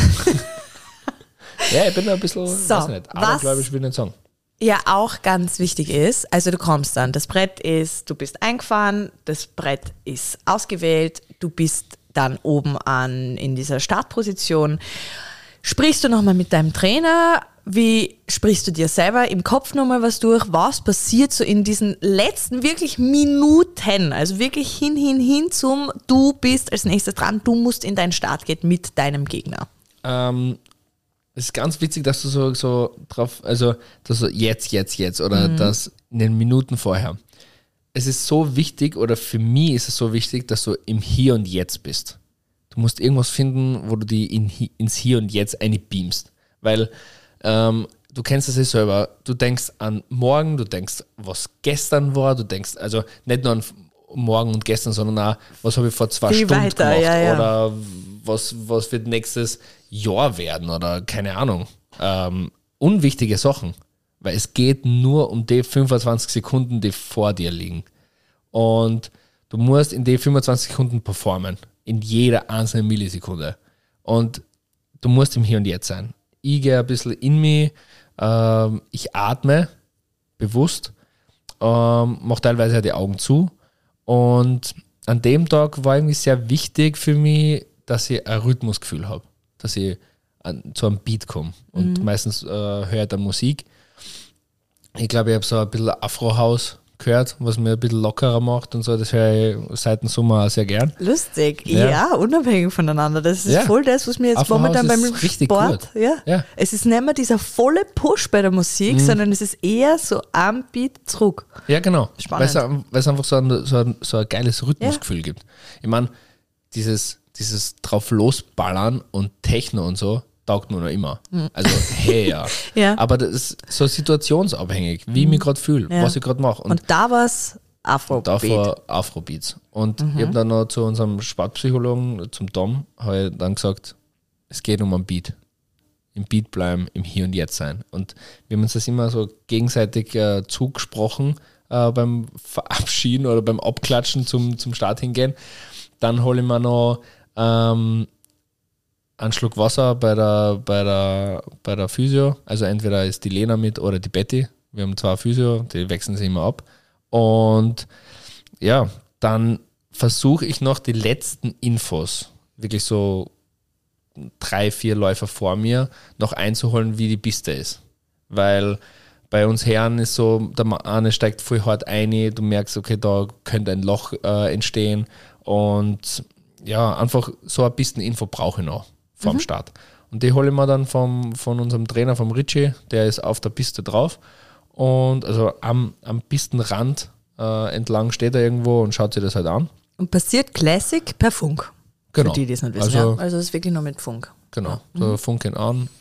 Ja, ich bin da ein bisschen, weiß nicht, aber glaube ich, will nicht sagen. Ja, auch ganz wichtig ist, also du kommst dann, du bist eingefahren, das Brett ist ausgewählt, du bist dann oben in dieser Startposition. Sprichst du nochmal mit deinem Trainer? Wie sprichst du dir selber im Kopf nochmal was durch? Was passiert so in diesen letzten wirklich Minuten? Also wirklich hin zum, du bist als nächstes dran, du musst in dein Startgate mit deinem Gegner. Es ist ganz witzig, dass du so drauf, also dass so jetzt oder das in den Minuten vorher. es ist so wichtig, oder für mich ist es so wichtig, dass du im Hier und Jetzt bist. Du musst irgendwas finden, wo du die ins Hier und Jetzt einbeamst. Weil du kennst es ja selber, du denkst an morgen, du denkst, was gestern war, du denkst, also nicht nur an morgen und gestern, sondern auch, was habe ich vor 2 Stunden weiter, gemacht, ja. oder was wird nächstes Jahr werden, oder keine Ahnung. Unwichtige Sachen, weil es geht nur um die 25 Sekunden, die vor dir liegen. Und du musst in die 25 Sekunden performen, in jeder einzelnen Millisekunde. Und du musst im Hier und Jetzt sein. Ich gehe ein bisschen in mich, ich atme bewusst, mache teilweise ja die Augen zu. Und an dem Tag war irgendwie sehr wichtig für mich, dass ich ein Rhythmusgefühl habe, dass ich zu einem Beat komme. Und meistens höre ich dann Musik. Ich glaube, ich habe so ein bisschen Afro-House gehört, was mir ein bisschen lockerer macht und so. Das höre ich seit dem Sommer auch sehr gern. Lustig, ja, unabhängig voneinander. Das ist voll das, was mir jetzt momentan beim Sport, ja. Es ist nicht mehr dieser volle Push bei der Musik, sondern es ist eher so am Beat zurück. Ja, genau. Spannend. Weil es einfach so ein geiles Rhythmusgefühl gibt. Ich meine, dieses drauf losballern und Techno und so, taugt mir noch immer. Also, hey, ja. Aber das ist so situationsabhängig, wie ich mich gerade fühle, was ich gerade mache. Und da war es Afrobeat. Da war Afrobeats. Und ich habe dann noch zu unserem Sportpsychologen, zum Tom, habe ich dann gesagt, es geht um einen Beat. Im Beat bleiben, im Hier und Jetzt sein. Und wir haben uns das immer so gegenseitig zugesprochen beim Verabschieden oder beim Abklatschen zum Start hingehen. Dann hole ich mir noch einen Schluck Wasser bei der Physio. Also entweder ist die Lena mit oder die Betty. Wir haben 2 Physio, die wechseln sich immer ab. Und ja, dann versuche ich noch die letzten Infos, wirklich so 3, 4 Läufer vor mir, noch einzuholen, wie die Piste ist. Weil bei uns Herren ist so, der eine steigt voll hart ein, du merkst, okay, da könnte ein Loch entstehen. Und ja, einfach so eine Pisteninfo brauche ich noch vorm Start. Und die hole ich mir dann von unserem Trainer, vom Richie, der ist auf der Piste drauf. Und also am Pistenrand entlang steht er irgendwo und schaut sich das halt an. Und passiert Classic per Funk. Genau. Für die es nicht wissen. Also es ist wirklich nur mit Funk. Genau. So Funk ihn an.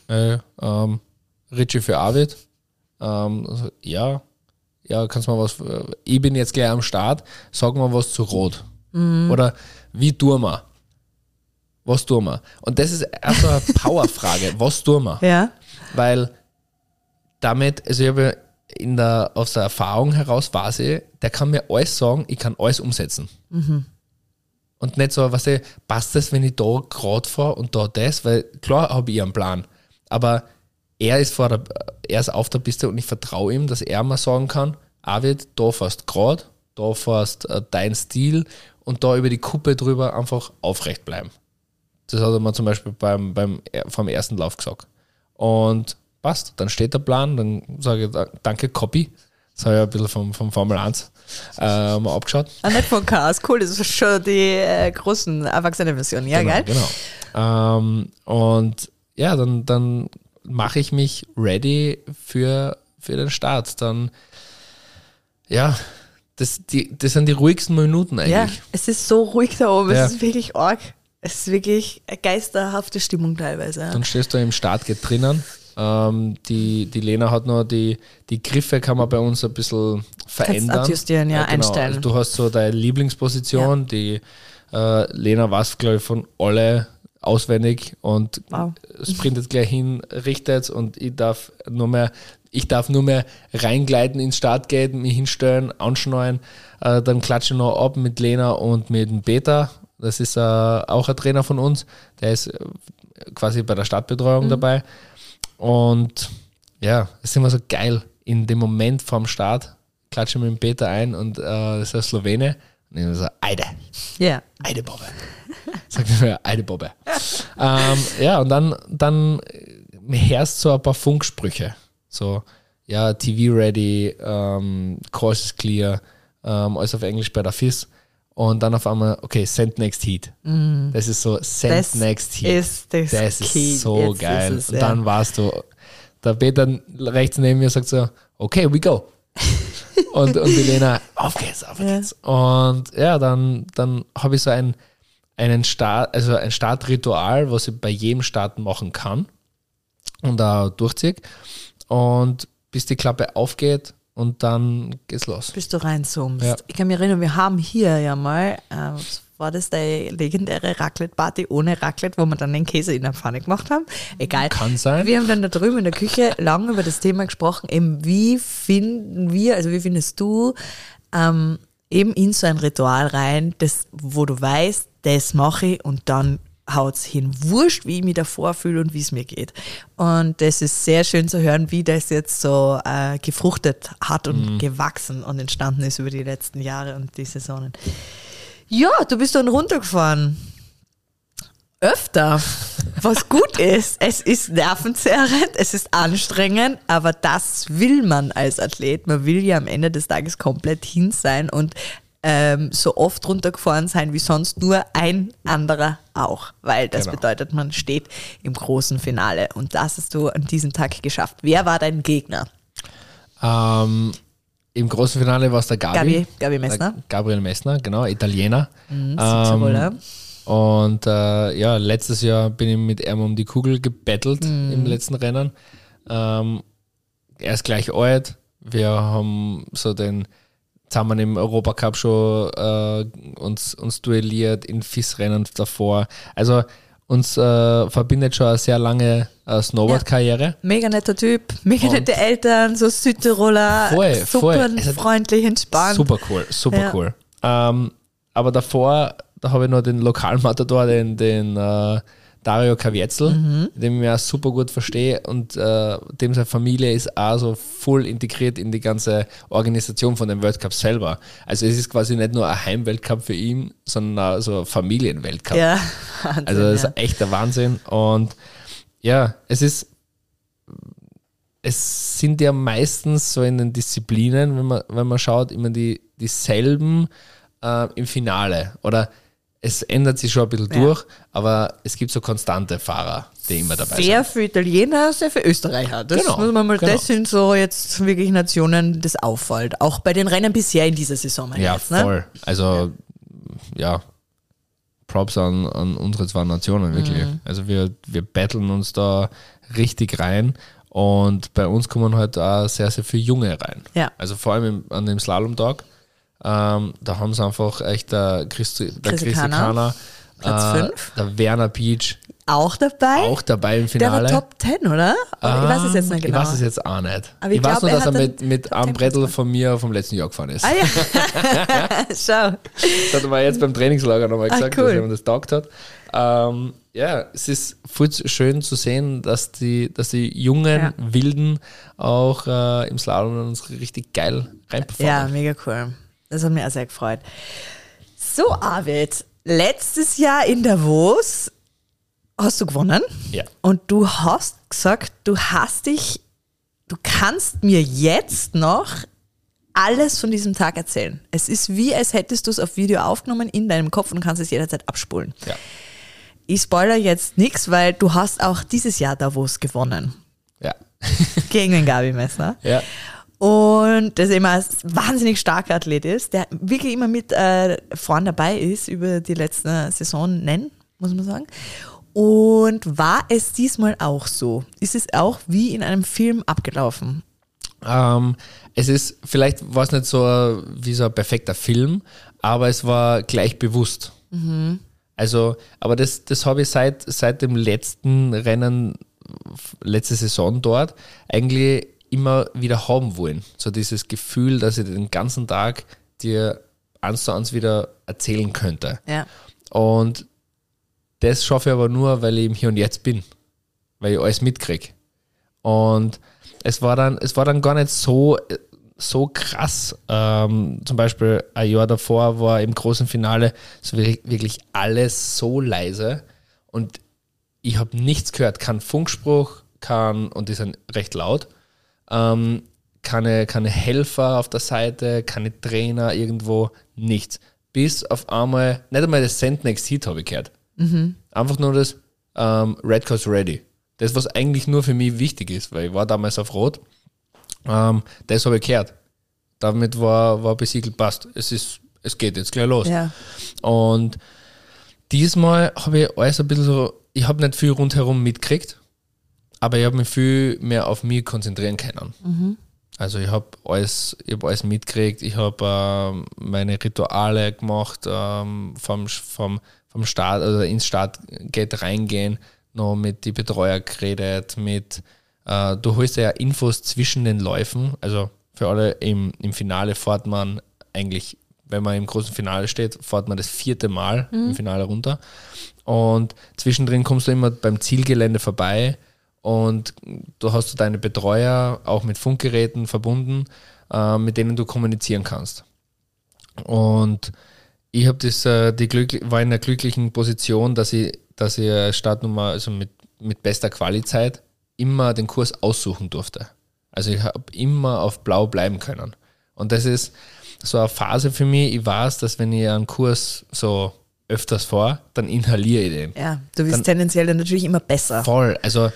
Richie für Arvid. Also, ja, kannst du mal was. Ich bin jetzt gleich am Start. Sag mal was zu Rot. Oder wie tun wir? Was tun wir? Und das ist erst eine Powerfrage. Was tun wir? Ja. Weil damit, also ich habe aus der Erfahrung heraus weiß ich, der kann mir alles sagen, ich kann alles umsetzen. Und nicht so, weißt du, passt das, wenn ich da gerade fahre und da das? Weil klar habe ich einen Plan. Aber er ist auf der Piste und ich vertraue ihm, dass er mir sagen kann, Arvid, da fährst gerade, da fährst dein Stil und da über die Kuppe drüber einfach aufrecht bleiben. Das hat er mir zum Beispiel vom ersten Lauf gesagt. Und passt, dann steht der Plan, dann sage ich, danke, Copy. Das habe ich ein bisschen vom Formel 1 mal abgeschaut. Nicht von Chaos, cool, das ist schon die großen Erwachsene-Version, ja, genau, geil. Genau. Und ja, dann mache ich mich ready für den Start. Dann, ja, das sind die ruhigsten Minuten eigentlich. Ja, es ist so ruhig da oben, Ja. es ist wirklich arg. Es ist wirklich eine geisterhafte Stimmung teilweise. Ja. Dann stehst du im Startgate drinnen. Die Lena hat noch die Griffe, kann man bei uns ein bisschen verändern. Kannst adjustieren, ja, genau. einstellen. Also du hast so deine Lieblingsposition, die Lena weiß, glaube ich, von alle auswendig und sprintet gleich hin, richtet und ich darf nur mehr reingleiten ins Startgate, mich hinstellen, anschneiden, dann klatsche ich noch ab mit Lena und mit dem Peter. Das ist auch ein Trainer von uns, der ist quasi bei der Startbetreuung dabei. Und ja, es ist immer so geil. In dem Moment vorm Start klatsche ich mit dem Peter ein und das ist ein Slowene. Und ich so, Eide. Ja. Eide Bobbe. Sagt mir, Eide Bobbe. Ja, und dann hörst du so ein paar Funksprüche. So, ja, TV ready, course is clear, alles auf Englisch bei der FIS. Und dann auf einmal, okay, send next heat. Das ist so, next heat. Das ist so Jetzt geil. ist es, und dann warst du, der Peter rechts neben mir sagt so, okay, we go. und die Lena, auf geht's. Und ja, dann habe ich so ein Startritual, was ich bei jedem Start machen kann und da durchziehe. Und bis die Klappe aufgeht und dann geht's los. Bis du reinzoomst. Ja. Ich kann mich erinnern, wir haben hier ja mal, war das die legendäre Raclette-Party ohne Raclette, wo wir dann den Käse in der Pfanne gemacht haben? Egal. Kann sein. Wir haben dann da drüben in der Küche lange über das Thema gesprochen, eben wie findest du eben in so ein Ritual rein, wo du weißt, das mache ich und dann haut's hin. Wurscht, wie ich mich davor fühle und wie es mir geht. Und das ist sehr schön zu hören, wie das jetzt so gefruchtet hat und gewachsen und entstanden ist über die letzten Jahre und die Saisonen. Ja, du bist dann runtergefahren. Öfter. Was gut ist. Es ist nervenzerrend, es ist anstrengend, aber das will man als Athlet. Man will ja am Ende des Tages komplett hin sein und so oft runtergefahren sein wie sonst nur ein anderer auch, weil das bedeutet, man steht im großen Finale und das hast du an diesem Tag geschafft. Wer war dein Gegner? Im großen Finale war es der Gabi Messner. Gabriel Messner, genau, Italiener. Südtiroler. Und letztes Jahr bin ich mit ihm um die Kugel gebettelt im letzten Rennen. Er ist gleich alt. Wir haben so zusammen im Europacup schon uns duelliert in FIS-Rennen davor. Also uns verbindet schon eine sehr lange Snowboard-Karriere. Ja, mega netter Typ, mega nette Eltern, so Südtiroler, super freundlich, entspannt. Super cool. Aber davor, da habe ich noch den Lokalmatador, den Dario Kavietzel, den ich mir auch super gut verstehe und dem seine Familie ist auch so voll integriert in die ganze Organisation von dem World Cup selber. Also es ist quasi nicht nur ein Heimweltcup für ihn, sondern auch so ein Familienweltcup. Ja, Wahnsinn, also das ist echt der Wahnsinn und ja, es sind ja meistens so in den Disziplinen, wenn man schaut, immer dieselben im Finale oder es ändert sich schon ein bisschen durch, aber es gibt so konstante Fahrer, die immer dabei sind. Sehr für Italiener, sehr für Österreicher. Das muss man mal, das sind so jetzt wirklich Nationen, das auffällt. Auch bei den Rennen bisher in dieser Saison. Ja, jetzt, ne? voll. Also, Props an unsere zwei Nationen, wirklich. Also wir battlen uns da richtig rein und bei uns kommen halt auch sehr, sehr viele Junge rein. Ja. Also vor allem an dem Slalomtag. Da haben sie einfach echt der Christi Kana, Platz 5. der Werner Beach. Auch dabei im Finale. Der war Top 10, oder? Ich weiß es jetzt nicht genau. Ich weiß es jetzt auch nicht. Aber ich weiß nur, dass er mit einem Brettel gemacht. von mir vom letzten Jahr gefahren ist. Ah ja, schau. Das hat er mir jetzt beim Trainingslager nochmal gesagt, cool. dass er mir das taugt hat. Es ist voll schön zu sehen, dass die jungen Wilden auch im Slalom uns richtig geil reinperformen. Ja, mega cool. Das hat mich auch sehr gefreut. So, Arvid, letztes Jahr in Davos hast du gewonnen. Ja. Und du hast gesagt, du kannst mir jetzt noch alles von diesem Tag erzählen. Es ist wie, als hättest du es auf Video aufgenommen in deinem Kopf und kannst es jederzeit abspulen. Ja. Ich spoilere jetzt nichts, weil du hast auch dieses Jahr Davos gewonnen. Ja. Gegen den Gabi Messner. Ja. Und das immer ein wahnsinnig starker Athlet ist, der wirklich immer mit vorn dabei ist über die letzten Saisonen, muss man sagen. Und war es diesmal auch so? Ist es auch wie in einem Film abgelaufen? Vielleicht war es nicht so wie so ein perfekter Film, aber es war gleich bewusst. Also, aber das habe ich seit dem letzten Rennen, letzte Saison dort, eigentlich immer wieder haben wollen. So dieses Gefühl, dass ich den ganzen Tag dir 1:1 wieder erzählen könnte. Ja. Und das schaffe ich aber nur, weil ich im Hier und Jetzt bin. Weil ich alles mitkriege. Und es war dann gar nicht so krass. Zum Beispiel ein Jahr davor war im großen Finale so wirklich alles so leise und ich habe nichts gehört. Kein Funkspruch, und die sind recht laut. Keine Helfer auf der Seite, keine Trainer irgendwo, nichts. Bis auf einmal, nicht einmal das Send Next Heat habe ich gehört. Einfach nur das Red Course Ready. Das, was eigentlich nur für mich wichtig ist, weil ich war damals auf Rot. Das habe ich gehört. Damit war besiegelt, passt. Es geht jetzt gleich los. Ja. Und diesmal habe ich alles ein bisschen so, ich habe nicht viel rundherum mitgekriegt, aber ich habe mich viel mehr auf mich konzentrieren können. Also ich habe alles mitgekriegt, ich habe meine Rituale gemacht, vom Start, also ins Startgate reingehen, noch mit die Betreuer geredet, du holst ja Infos zwischen den Läufen, also für alle im Finale fährt man eigentlich, wenn man im großen Finale steht, fährt man das 4. Mal im Finale runter und zwischendrin kommst du immer beim Zielgelände vorbei und du hast deine Betreuer auch mit Funkgeräten verbunden, mit denen du kommunizieren kannst. Und ich habe war in der glücklichen Position, dass ich Startnummer, also mit bester Quali-Zeit, immer den Kurs aussuchen durfte. Also ich habe immer auf Blau bleiben können. Und das ist so eine Phase für mich. Ich weiß, dass wenn ich einen Kurs so öfters fahre, dann inhaliere ich den. Ja, du bist tendenziell dann natürlich immer besser. Voll. Also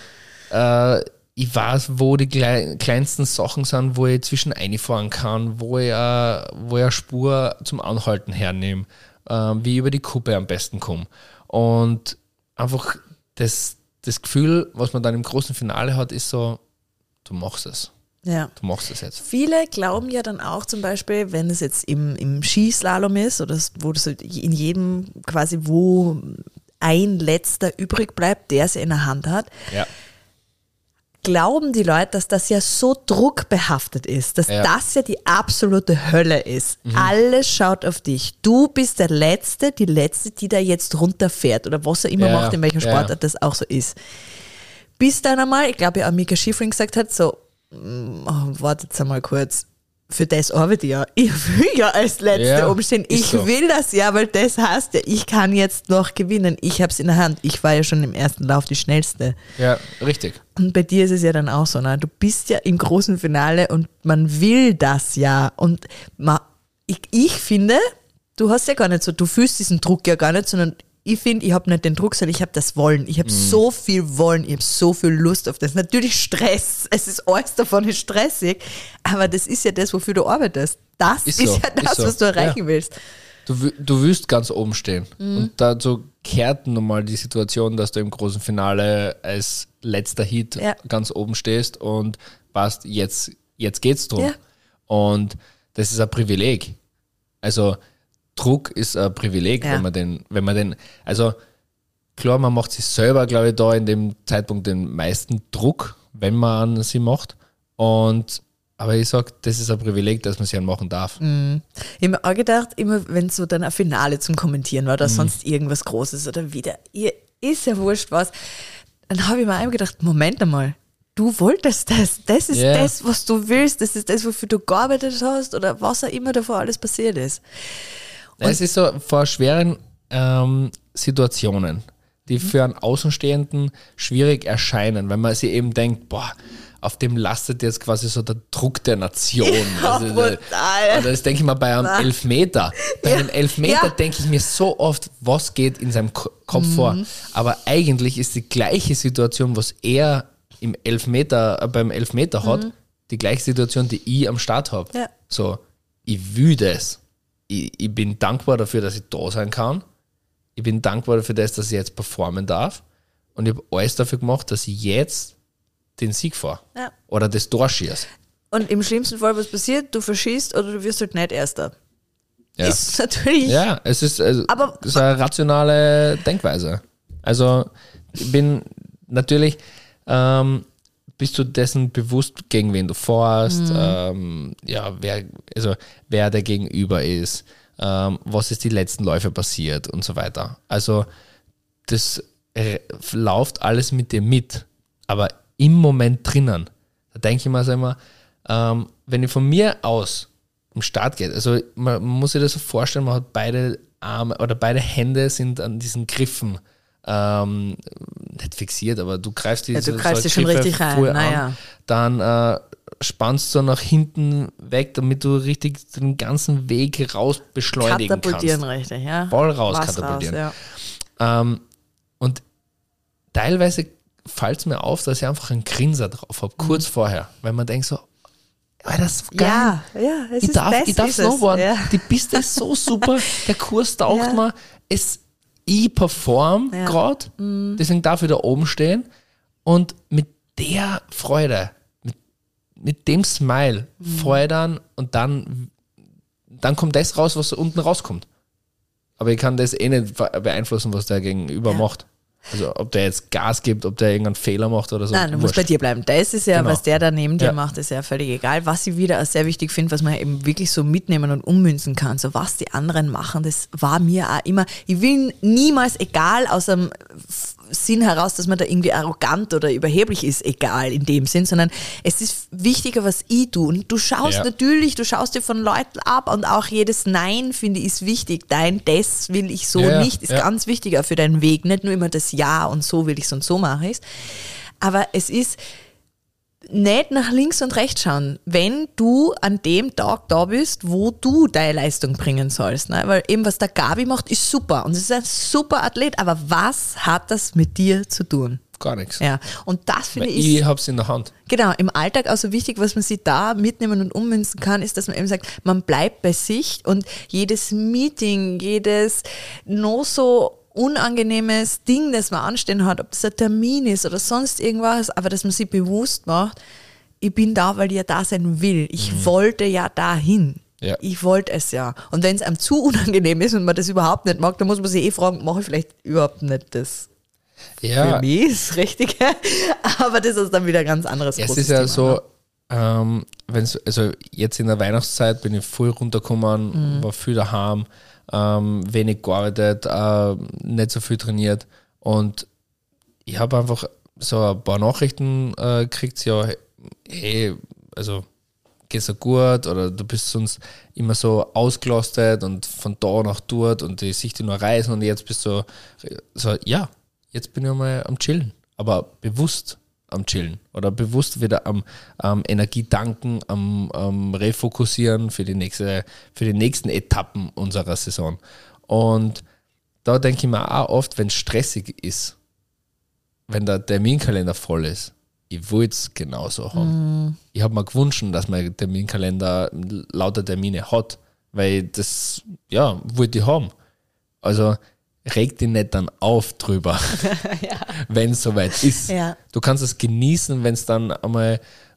ich weiß, wo die kleinsten Sachen sind, wo ich zwischen einfahren kann, wo ich eine Spur zum Anhalten hernehme, wie ich über die Kuppe am besten komme. Und einfach das Gefühl, was man dann im großen Finale hat, ist so, du machst es. Ja. Du machst es jetzt. Viele glauben ja dann auch zum Beispiel, wenn es jetzt im Skislalom ist oder wo das in jedem quasi, wo ein letzter übrig bleibt, der es in der Hand hat, ja. Glauben die Leute, dass das ja so druckbehaftet ist, dass das ja die absolute Hölle ist. Alles schaut auf dich. Du bist die Letzte, die da jetzt runterfährt oder was er immer macht, in welcher Sportart das auch so ist. Bis dann einmal, ich glaube ja auch Mika Schiffrin gesagt hat, so, wartet einmal kurz, für das arbeite ich ja. Ich will ja als Letzte umstehen. Ich will das ja, weil das heißt ja, ich kann jetzt noch gewinnen. Ich habe es in der Hand. Ich war ja schon im ersten Lauf die Schnellste. Ja, richtig. Und bei dir ist es ja dann auch so, ne? Du bist ja im großen Finale und man will das ja. Und ich finde, du hast ja gar nicht so, du fühlst diesen Druck ja gar nicht, sondern ich finde, ich habe nicht den Druck, sondern ich habe das Wollen. Ich habe so viel Wollen, ich habe so viel Lust auf das. Natürlich Stress, es ist alles davon ist stressig, aber das ist ja das, wofür du arbeitest. Das ist ja das, was du erreichen willst. Du willst ganz oben stehen. Und dazu kehrt nun mal die Situation, dass du im großen Finale als letzter Hit ganz oben stehst und weißt, jetzt geht's drum. Ja. Und das ist ein Privileg. Also Druck ist ein Privileg, wenn man den, also klar, man macht sich selber, glaube ich, da in dem Zeitpunkt den meisten Druck, wenn man sie macht. Aber ich sage, das ist ein Privileg, dass man sie machen darf. Ich habe mir auch gedacht, immer wenn so dann ein Finale zum Kommentieren war oder sonst irgendwas Großes oder wieder, ist ja wurscht was, dann habe ich mir einmal gedacht, Moment einmal, du wolltest das ist das, was du willst, das ist das, wofür du gearbeitet hast oder was auch immer davor alles passiert ist. Und es ist so vor schweren Situationen, die für einen Außenstehenden schwierig erscheinen, wenn man sich eben denkt, auf dem lastet jetzt quasi so der Druck der Nation. Brutal. Also das denke ich mir bei einem Elfmeter. Bei einem Elfmeter denke ich mir so oft, was geht in seinem Kopf vor. Aber eigentlich ist die gleiche Situation, was er beim Elfmeter hat, die gleiche Situation, die ich am Start habe. Ja. So, ich will das. Ich bin dankbar dafür, dass ich da sein kann. Ich bin dankbar dafür, dass ich jetzt performen darf. Und ich habe alles dafür gemacht, dass ich jetzt den Sieg fahre. Ja. Oder das Tor schieße. Und im schlimmsten Fall, was passiert, du verschießt oder du wirst halt nicht Erster. Ja. Ist natürlich... Ja, es ist eine rationale Denkweise. Also ich bin natürlich... bist du dessen bewusst, gegen wen du fährst, wer der Gegenüber ist, was ist die letzten Läufe passiert und so weiter. Also das läuft alles mit dir mit, aber im Moment drinnen, da denke ich mir so immer, wenn ich von mir aus am Start geht, also man muss sich das so vorstellen, man hat beide Arme oder beide Hände sind an diesen Griffen nicht fixiert, aber du greifst die schon richtig rein. An, dann spannst du nach hinten weg, damit du richtig den ganzen Weg raus beschleunigen kannst. Katapultieren richtig, ja. Voll raus katapultieren. Und teilweise fällt es mir auf, dass ich einfach einen Grinser drauf habe, kurz vorher, weil man denkt so, Alter, das ist so geil. Ja, es Ich ist darf ist es. snowboarden. Ja. Die Piste ist so super. Der Kurs taugt mir. Ich perform gerade. Deswegen darf ich da oben stehen. Und mit der Freude, mit dem Smile, feuern und dann kommt das raus, was unten rauskommt. Aber ich kann das nicht beeinflussen, was der Gegenüber macht. Also ob der jetzt Gas gibt, ob der irgendeinen Fehler macht oder so. Nein, du musst bei dir bleiben. Das ist ja, Genau. was der da neben dir macht, ist ja völlig egal. Was ich wieder als sehr wichtig finde, was man eben wirklich so mitnehmen und ummünzen kann, so was die anderen machen, das war mir auch immer, ich will niemals, egal aus dem Sinn heraus, dass man da irgendwie arrogant oder überheblich ist, egal in dem Sinn, sondern es ist wichtiger, was ich tue. Und du schaust natürlich, du schaust dir von Leuten ab und auch jedes Nein, finde ich, ist wichtig. Das will ich so nicht, ist ganz wichtig auch für deinen Weg. Nicht nur immer das Ja und so will ich es und so mache ich es. Aber es ist nicht nach links und rechts schauen, wenn du an dem Tag da bist, wo du deine Leistung bringen sollst. Ne? Weil eben, was der Gabi macht, ist super. Und es ist ein super Athlet. Aber was hat das mit dir zu tun? Gar nichts. Ja. Und das finde Weil ich. ich hab's in der Hand. Genau, im Alltag auch so wichtig, was man sich da mitnehmen und ummünzen kann, ist, dass man eben sagt, man bleibt bei sich und jedes Meeting, jedes noch so unangenehmes Ding, das man anstehen hat, ob das ein Termin ist oder sonst irgendwas, aber dass man sich bewusst macht, ich bin da, weil ich ja da sein will. Ich wollte ja dahin. Ja. Ich wollte es ja. Und wenn es einem zu unangenehm ist und man das überhaupt nicht mag, dann muss man sich fragen, mache ich vielleicht überhaupt nicht das für mich, das Richtige? Aber das ist dann wieder ein ganz anderes Es großes ist ja Thema, so, ne? also jetzt in der Weihnachtszeit bin ich voll runtergekommen, war viel daheim, wenig gearbeitet, nicht so viel trainiert und ich habe einfach so ein paar Nachrichten gekriegt, ja, hey, also geht's dir gut oder du bist sonst immer so ausgelastet und von da nach dort und ich sehe dich nur reisen und jetzt bist du so, ja, jetzt bin ich mal am Chillen, aber bewusst am Chillen oder bewusst wieder am Energie tanken, am Refokussieren für die nächsten Etappen unserer Saison. Und da denke ich mir auch oft, wenn es stressig ist, wenn der Terminkalender voll ist, ich wollte es genauso haben. Ich habe mir gewünscht, dass mein Terminkalender lauter Termine hat, weil das, ja, wollte ich haben. Also reg dich nicht dann auf drüber, wenn es soweit ist. Ja. Du kannst es genießen, wenn es dann einmal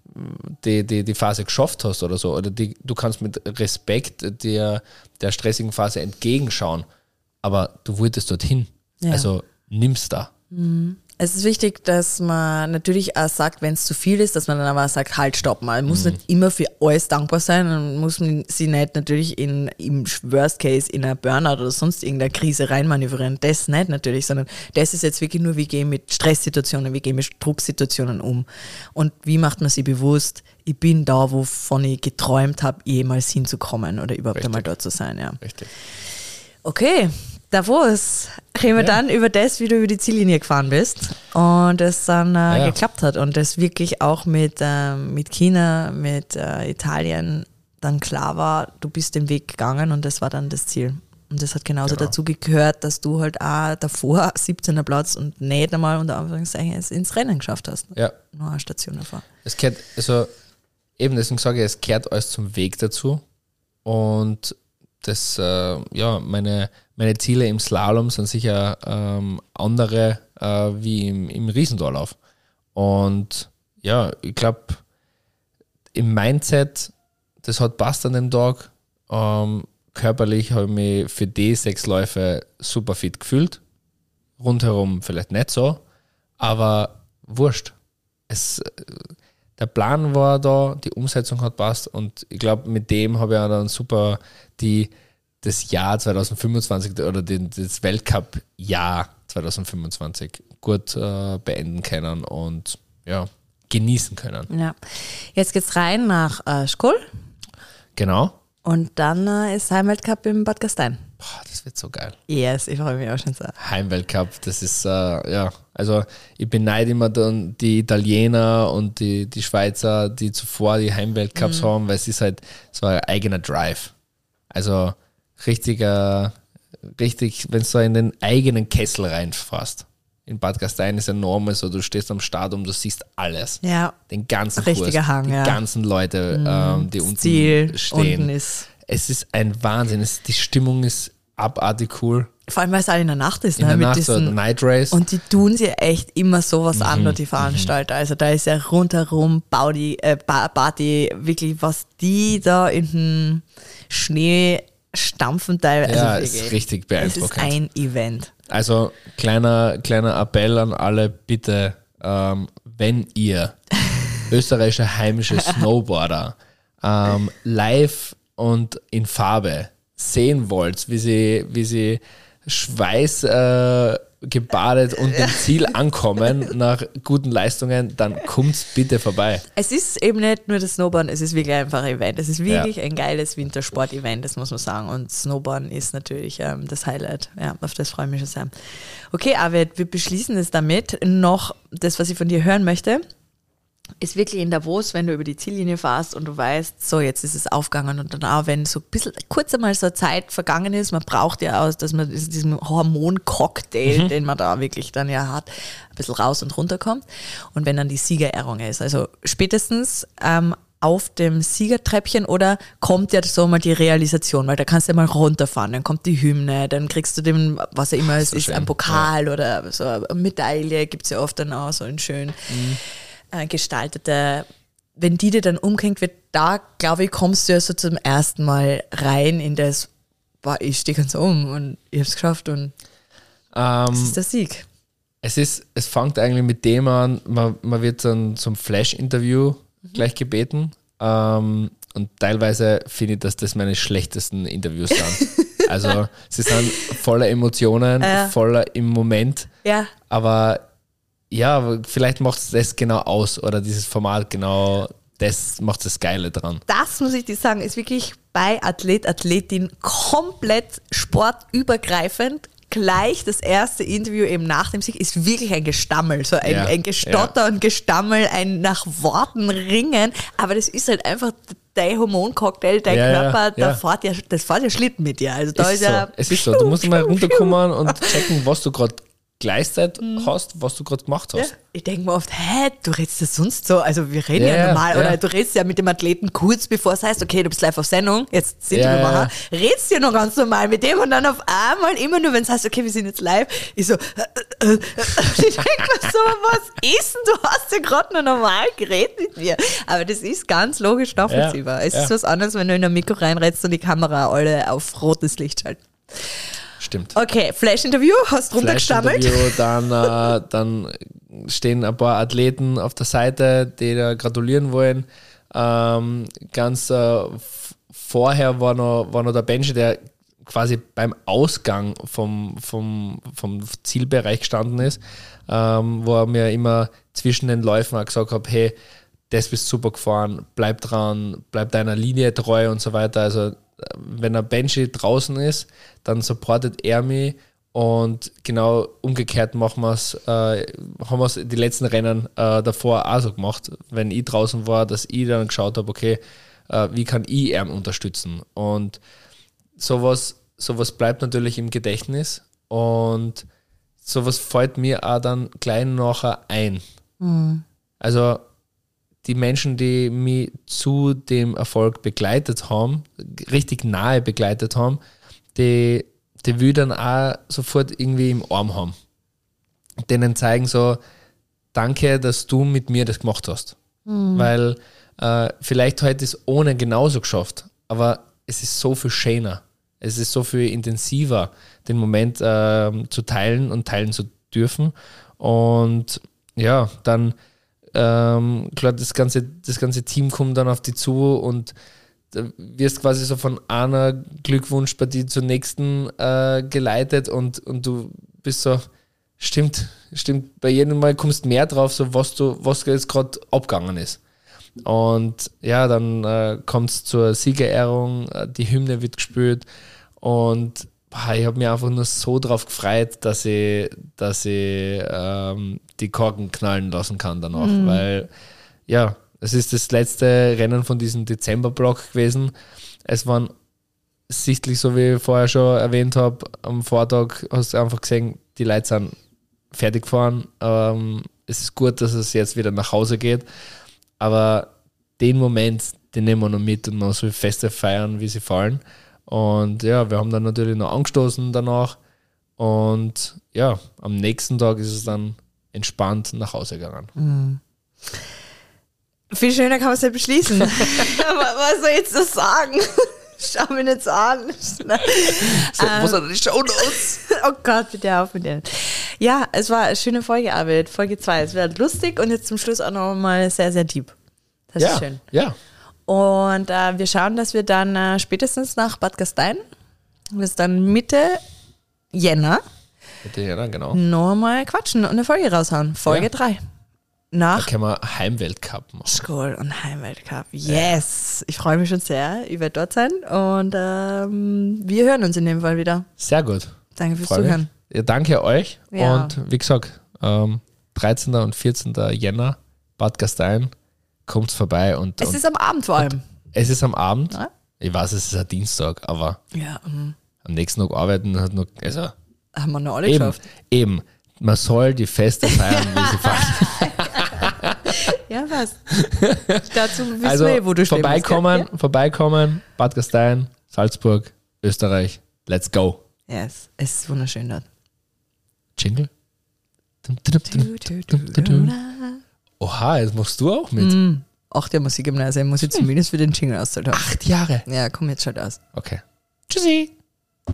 die Phase geschafft hast oder so. Oder du kannst mit Respekt der stressigen Phase entgegenschauen. Aber du wolltest dorthin. Ja. Also nimm's da. Es ist wichtig, dass man natürlich auch sagt, wenn es zu viel ist, dass man dann aber sagt, halt, stopp mal. Man muss nicht immer für alles dankbar sein und muss man sie nicht natürlich im Worst Case in einer Burnout oder sonst irgendeiner Krise reinmanövrieren. Das nicht natürlich, sondern das ist jetzt wirklich nur, wie gehe ich mit Stresssituationen, wie gehe ich mit Drucksituationen um und wie macht man sich bewusst, ich bin da, wovon ich geträumt habe, jemals hinzukommen oder überhaupt einmal dort zu sein. Ja. Richtig. Okay, Davos, reden wir dann über das, wie du über die Ziellinie gefahren bist und es dann geklappt hat und das wirklich auch mit China, mit Italien dann klar war, du bist den Weg gegangen und das war dann das Ziel. Und das hat genauso dazu gehört, dass du halt auch davor 17er Platz und nicht einmal unter Anführungszeichen es ins Rennen geschafft hast. Ja. Nur eine Station davor. Es gehört, also eben deswegen sage ich, es gehört alles zum Weg dazu und das, meine Ziele im Slalom sind sicher andere wie im Riesendorlauf. Und ja, ich glaube, im Mindset, das hat passt an dem Tag. Körperlich habe ich mich für die 6 Läufe super fit gefühlt. Rundherum vielleicht nicht so, aber wurscht. Der Plan war da, die Umsetzung hat passt und ich glaube, mit dem habe ich auch dann super das Jahr 2025 oder das Weltcup-Jahr 2025 gut beenden können und ja, genießen können. Ja. Jetzt geht's rein nach Schkull Genau. und dann ist Heimweltcup im Bad Gastein. Boah, das wird so geil. Yes, ich freue mich auch schon so. Heimweltcup, das ist, also ich beneide immer dann die Italiener und die Schweizer, die zuvor die Heimweltcups haben, weil es ist halt so ein eigener Drive. Also richtig, wenn du so in den eigenen Kessel reinfährst. in Bad Gastein ist enorm, so du stehst am Start und du siehst alles. Ja. Den ganzen Richtiger Kurs, Hang, die ganzen Leute, die unten Ziel stehen. unten ist. Es ist ein Wahnsinn. Die Stimmung ist abartig cool. Vor allem, weil es auch in der Nacht ist. In ne? der Mit Nacht so diesen, Night Race. und die tun sich echt immer sowas an, dort die Veranstalter. Also da ist ja rundherum Party, wirklich, was die da in den Schnee stampfen teilweise. Ja, also ist richtig es beeindruckend. ist ein Event. Also kleiner Appell an alle, bitte, wenn ihr österreichische heimische Snowboarder live und in Farbe sehen wollt, wie sie Schweiß gebadet und im Ziel ankommen nach guten Leistungen, dann kommt bitte vorbei. Es ist eben nicht nur das Snowboarden, es ist wirklich einfach ein Event. Es ist wirklich ein geiles Wintersport-Event, das muss man sagen. Und Snowboarden ist natürlich das Highlight. Ja, auf das freue ich mich schon sehr. Okay, Arvid, wir beschließen es damit. Noch das, was ich von dir hören möchte, ist wirklich in Davos, wenn du über die Ziellinie fährst und du weißt, so jetzt ist es aufgegangen und dann auch, wenn so ein bisschen kurz einmal so Zeit vergangen ist, man braucht ja auch, dass man diesen Hormoncocktail, den man da wirklich dann ja hat, ein bisschen raus und runter kommt und wenn dann die Siegerehrung ist, also spätestens auf dem Siegertreppchen oder kommt ja so mal die Realisation, weil da kannst du ja mal runterfahren, dann kommt die Hymne, dann kriegst du den, was auch immer es ist, ein Pokal oder so eine Medaille, gibt es ja oft dann auch so einen schönen gestaltete, wenn die dir dann umgehängt wird, da glaube ich, kommst du ja so zum ersten Mal rein in das, boah, ich stehe ganz um und ich habe es geschafft und das ist der Sieg. Es fängt eigentlich mit dem an, man wird dann zum Flash-Interview gleich gebeten und teilweise finde ich, dass das meine schlechtesten Interviews sind. Also sie sind voller Emotionen, voller im Moment, aber ja, vielleicht macht es das genau aus oder dieses Format genau, das macht das Geile dran. Das muss ich dir sagen, ist wirklich bei Athletin komplett sportübergreifend. Gleich das erste Interview eben nach dem Sieg ist wirklich ein Gestammel, so ein Gestotter und Gestammel, ein nach Worten ringen, aber das ist halt einfach dein Hormoncocktail, dein Körper, das fährt ja Schlitten mit dir. Also da ist ja. Es ist so, du musst mal runterkommen und checken, was du gerade Gleichzeit hast, was du gerade gemacht hast. Ja, ich denke mir oft, du redest ja sonst so, also wir reden ja normal, oder du redest ja mit dem Athleten kurz bevor es heißt, okay, du bist live auf Sendung, jetzt sind wir mal, redest ja noch ganz normal mit dem und dann auf einmal immer nur, wenn es heißt, okay, wir sind jetzt live, ich so, ich denke mir so, was ist denn, du hast ja gerade noch normal geredet mit mir, aber das ist ganz logisch nachvollziehbar. Es ist was anderes, wenn du in ein Mikro reinredest und die Kamera alle auf rotes Licht schalten. Stimmt. Okay, Flash-Interview, hast runtergestammelt. Flash-Interview, dann stehen ein paar Athleten auf der Seite, die da gratulieren wollen. Ganz vorher war noch der Benji, der quasi beim Ausgang vom Zielbereich gestanden ist, wo er mir immer zwischen den Läufen auch gesagt hat, hey, das bist super gefahren, bleib dran, bleib deiner Linie treu und so weiter. Also wenn ein Benji draußen ist, dann supportet er mich und genau umgekehrt haben wir es die letzten Rennen davor auch so gemacht, wenn ich draußen war, dass ich dann geschaut habe, okay, wie kann ich ihn unterstützen und sowas bleibt natürlich im Gedächtnis und sowas fällt mir auch dann gleich nachher ein. Also die Menschen, die mich zu dem Erfolg begleitet haben, richtig nahe begleitet haben, die will dann auch sofort irgendwie im Arm haben. Denen zeigen so, danke, dass du mit mir das gemacht hast. Weil vielleicht heute ist ohne genauso geschafft, aber es ist so viel schöner. Es ist so viel intensiver, den Moment zu teilen und teilen zu dürfen. Und ja, dann klar, das ganze Team kommt dann auf dich zu und du wirst quasi so von einer Glückwunschpartie zur nächsten geleitet und du bist so, stimmt, bei jedem Mal kommst mehr drauf, so was jetzt gerade abgegangen ist. Und ja, dann kommt es zur Siegerehrung, die Hymne wird gespielt und ich habe mich einfach nur so drauf gefreut, dass ich die Korken knallen lassen kann danach, weil ja, es ist das letzte Rennen von diesem Dezemberblock gewesen. Es waren sichtlich, so wie ich vorher schon erwähnt habe, am Vortag hast du einfach gesehen, die Leute sind fertig gefahren. Es ist gut, dass es jetzt wieder nach Hause geht. Aber den Moment, den nehmen wir noch mit und noch so Feste feiern, wie sie fallen. Und ja, wir haben dann natürlich noch angestoßen danach. Und ja, am nächsten Tag ist es dann entspannt nach Hause gegangen. Viel schöner kann man es nicht beschließen. Was soll ich jetzt das sagen? Schau mich nicht so an. Wo sind die Shownotes? Oh Gott, bitte auf mit denen. Ja, es war eine schöne Folge, Arvid. Folge 2. Es wird lustig und jetzt zum Schluss auch noch mal sehr, sehr deep. Das ist schön. Ja. Und wir schauen, dass wir dann spätestens nach Bad Gastein, das ist dann Mitte Jänner, Genau. nochmal quatschen und eine Folge raushauen. Folge 3. Da können wir Heimweltcup machen. School und Heimweltcup. Yes! Ich freue mich schon sehr. Ich werde dort sein und wir hören uns in dem Fall wieder. Sehr gut. Danke fürs Freu mich. Zuhören. Ja, danke euch. Ja. Und wie gesagt, 13. und 14. Jänner, Bad Gastein, kommt vorbei. Es ist am Abend vor allem. Es ist am Abend. Ja? Ich weiß, es ist ein Dienstag, aber Ja, am nächsten Tag arbeiten hat noch. Also haben wir noch alle eben, geschafft. eben. Man soll die Feste feiern, wie sie feiern. Ja, was? Dazu wissen Also wir, wo du stehen musst, vorbeikommen, Bad Gastein, Salzburg, Österreich. Let's go. gell? Yes, es ist wunderschön dort. Jingle? Oha, jetzt machst du auch mit. 8 Jahre Musikgymnasium muss ich zumindest für den Jingle auszahlen haben. 8 Jahre. Ja, komm, jetzt schaut aus. Okay. Tschüssi.